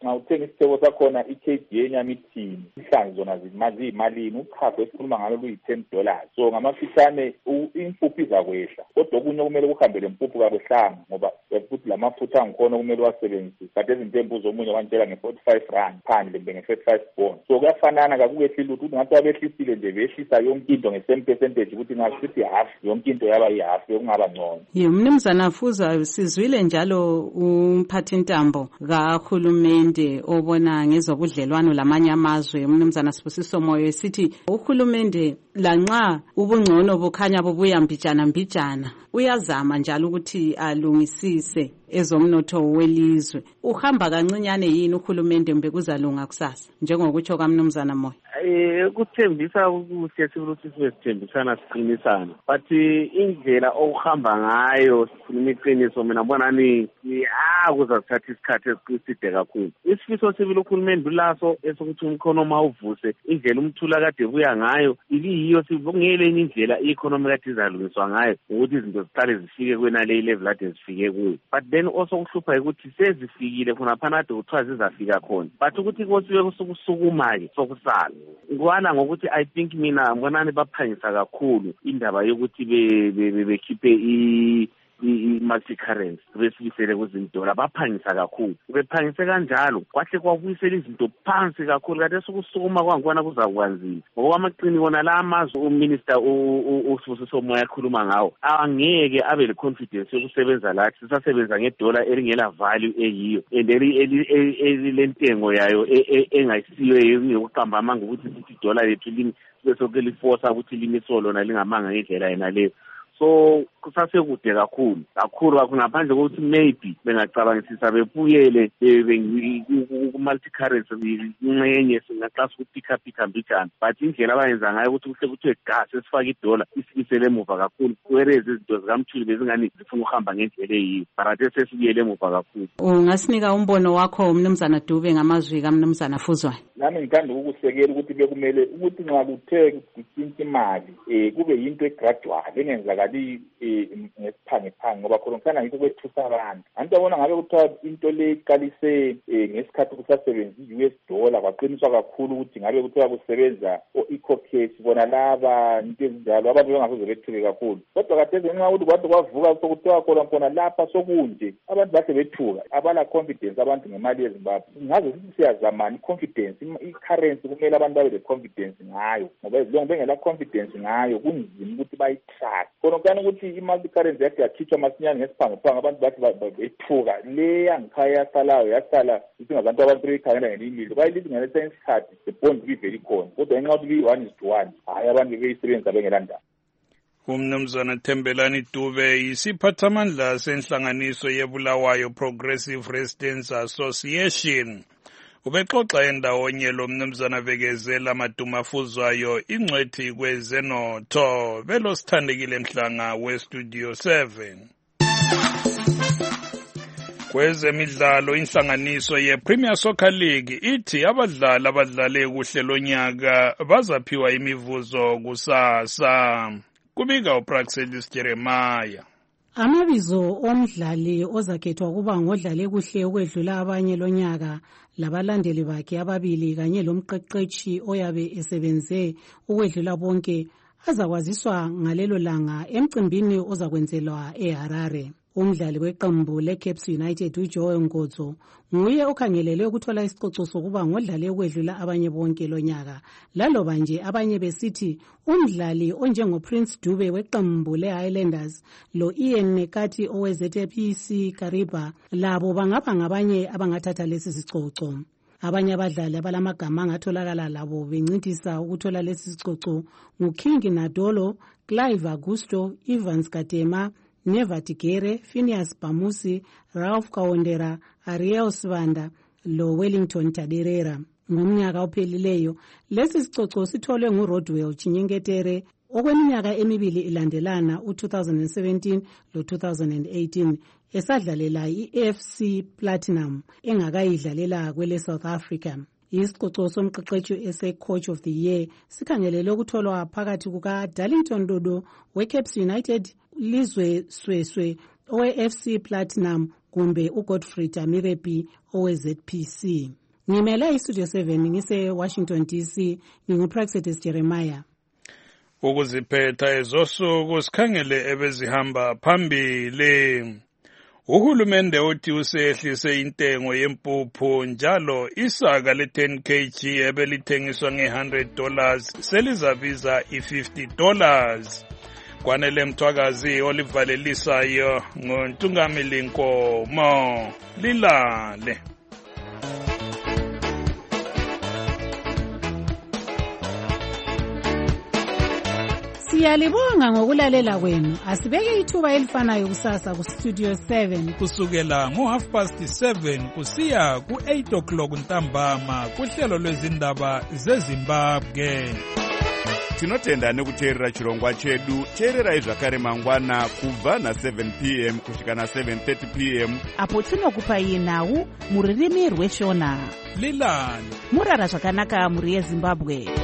nxa uthenga isitheko sakhona i-kg yenyama ithini, inhlanzi zona ziyimalini, uchago esikhuluma ngalo luyi-$10. So ngamafitshane impuphu izakwehla, kodwa okunye kumele kuhambele impuphu kakwehlanga ngoba futhi lamafutha angikhona kumele wasebenzise. Kade izinto embuzo omunye wantshela nge-R45 phandle mbe nge-35 bond. So kuyafanana kakukehli lutho ukuthi ngathi abehlisile nje behlisa yonke into nge-same percentage ukuthi ngasithi half yonke into yaba yi-half yokungaba ngcono. Mnumzana Fuza, sizwile njalo umphathintambo kahulumende obona ngezobudlelwano lamanye amazwe uMnumzana Sibusiso Moyo esithi uhulumende lanxa ubungcono bukhanya bubuya mbijana uyazama njalo ukuthi alungisise ezomnotho welizwe. Uhamba kancinyane yini uhulumende mbe kuzalunga kusasa njengokutsho kaMnumzana Moyo? Ukuthembisa ukuthi sithembisana siqinisana, but indlela okuhamba ngayo sikhuluma iqiniso mina ngibonani kuzathatha isikhathi eside kakhulu. Isifiso sibili uhulumende ulaso esokuthi umkhono mawuvuse indlela umthula kade buya ngayo ibiyiyo sibongelenye indlela i-economy kade izalungiswa ngayo ukuthi izinto ziqale zifike kwenale level kade zifike kuyo. But then also kuhlupha ukuthi sezifikile khona phanade kuthiwa zizafika khona, but ukuthi kosibe kusukusukuma-ke sokusala ngwana ngokuthi I think mina ngibonani baphangisa kakhulu indaba yokuthi bekhiphe i-multi-currency besibisele kuzindola baphangisa kakhulu. Bephangise kanjalo kwahle kwabuyisela izinto phansi kakhulu kade sokusukuma kwangibona kuzakwanzima ngoba amaqini wona la amazwe uminister uSibusiso Moyo akhuluma ngawo angeke abe le confidence yokusebenza lathi sisasebenza ngedola elingela value eyiyo and elilentengo yayo engayisiyo yokuqamba amanga ukuthi sithi dola lethu bese keliforce ukuthi limisolo nalingamanga ngendlela yena leyo. So kusasekude kakhulu ngaphandle kokuthi maybe bengacabangisisa bebuyele ku-multi-currency incenye singaxasa ukuphikha mbijana, but indlela abayenza ngayo ukuthi kuhle kuthiwe gas esifake idola isibisele emuva kakhulu whereas izinto zikamthuli bezingani zifuna ukuhamba ngendlela eyiyo but sesibuyele emuva kakhulu. Ungasinika umbono wakho Mnumzana Dube ngamazwi kaMnumzana Fuzwayo? Nami ngithanda ukusekela ukuthi bekumele ukuthi nxa kuthe kutshintsha imali kube yinto egradual engenzakali ngesiphangiphangi ngoba khona ngithanda ngikho kwethusa abantu. Angibona ngabe kuthiwa into le iqalise ngesikhathi kusasebenza i-US dollar kwaqiniswa kakhulu ukuthi ngabe kuthiwa kusebenza o-ecocash bona laba into ezinjalo abantu bengasoze bethuke kakhulu, kodwa kade ngenxa ukuthi kwade kwavuka sokuthiwa khona lapha sokunje abantu bahle bethuka abala confidence abantu ngemali yeZimbabwe. Ngaze sithi siyazamana i-confidence i-currency kumele abantu babe le-confidence ngayo ngoba izilongo bengela confidence ngayo kunzima ukuthi bayitrack khona kani ukuthi i-multi-currency yakhe yakhitshwa masinyane ngesiphangiphangi abantu bathi bethuka le yangikhaya yasala isingabantu abantu beyikhangela ngelimilo bayilithi ngesinye isikhathi the bond biveli khona kodwa ngenxa yokuthi bi-1:1 hayi abantu beyisebenzisa bengela ndaba. uMnumzana Thembelani Dube yisiphathamandla senhlanganiso yeBulawayo Progressive Residents Association ubexoxa endawonye lo Mnumzana Vekezela Maduma Fuzwayo ingcwethi kwezenotho belosithandekile Mhlanga weStudio 7. Kwezemidlalo inhlanganiso yePremier Soccer League ithi abadlali abadlale kuhle lonyaka bazaphiwa imivuzo kusasa. Kubika uPraxelis Jeremiah. Amabizo omdlali ozakhethwa kuba ngodlale kuhle okwedlula abanye lonyaka labalandeli bakhe ababili kanye lomqeqetshi oyabe esebenze okwedlula bonke azakwaziswa ngalelo langa emcimbini ozakwenzelwa eHarare. Umdlali weqembu leCaps United uJoe Ngozo nguye okhangelele ukuthola isicoco sokuba ngodlale okwedlula abanye bonke lonyaka. Laloba nje abanye besithi umdlali onjengoPrince Dube weqembu leHighlanders lo Ian Nekati oweZPC Kariba labo bangaba ngabanye abangathatha lesi sicoco. Abanye abadlali abalamagama angatholakala labo bencintisa ukuthola lesi sicoco nguKing Nadolo, Clive Augusto, Evans Katema, Neva Tigere, Phineas Bamusi, Ralph Kawondera, Ariel Sibanda lo Wellington Taderera. Ngomnyaka ophelileyo lesi sicoco sitholwe nguRodwell Chinyengetere okweminyaka emibili ilandelana u2017 lo2018 esadlalela iAFC Platinum engakayidlalela kwele South Africa. Isicoco somqeqetshi ese-Coach of the Year sikhangelele ukutholwa phakathi kuka-Darlington Dodo we-Caps United, Lizwe Sweswe owe-FC Platinum kumbe uGodfrey Damirepi owe-ZPC. Ngimele iStudio 7 ngise-Washington DC, nginguPraxedis Jeremiah. Ukuziphetha ezosuku sikhangele ebezihamba phambili. Uhulumende uthi usehlise intengo yempuphu njalo isaka le-10 kg ebelithengiswa nge$100 selizabiza i$50. Kwanele Mthwakazi olivalelisayo nguNtungamili Nkomo. Lilale. Siyalibonga ngokulalela kwenu. Asibeke ithuba elifanayo kusasa kuStudio 7 kusukela ngo7:30 kusiya ku8 ntambama kuhlelo lwezindaba zeZimbabwe. Tinotenda nekuteerera chirongwa chedu. Teererai zvakare mangwana kubva na7 p.m. kusvika na7:30 p.m. apo tinokupai nhau muririmi rweshona. Lilani murara zvakanaka muri yeZimbabwe.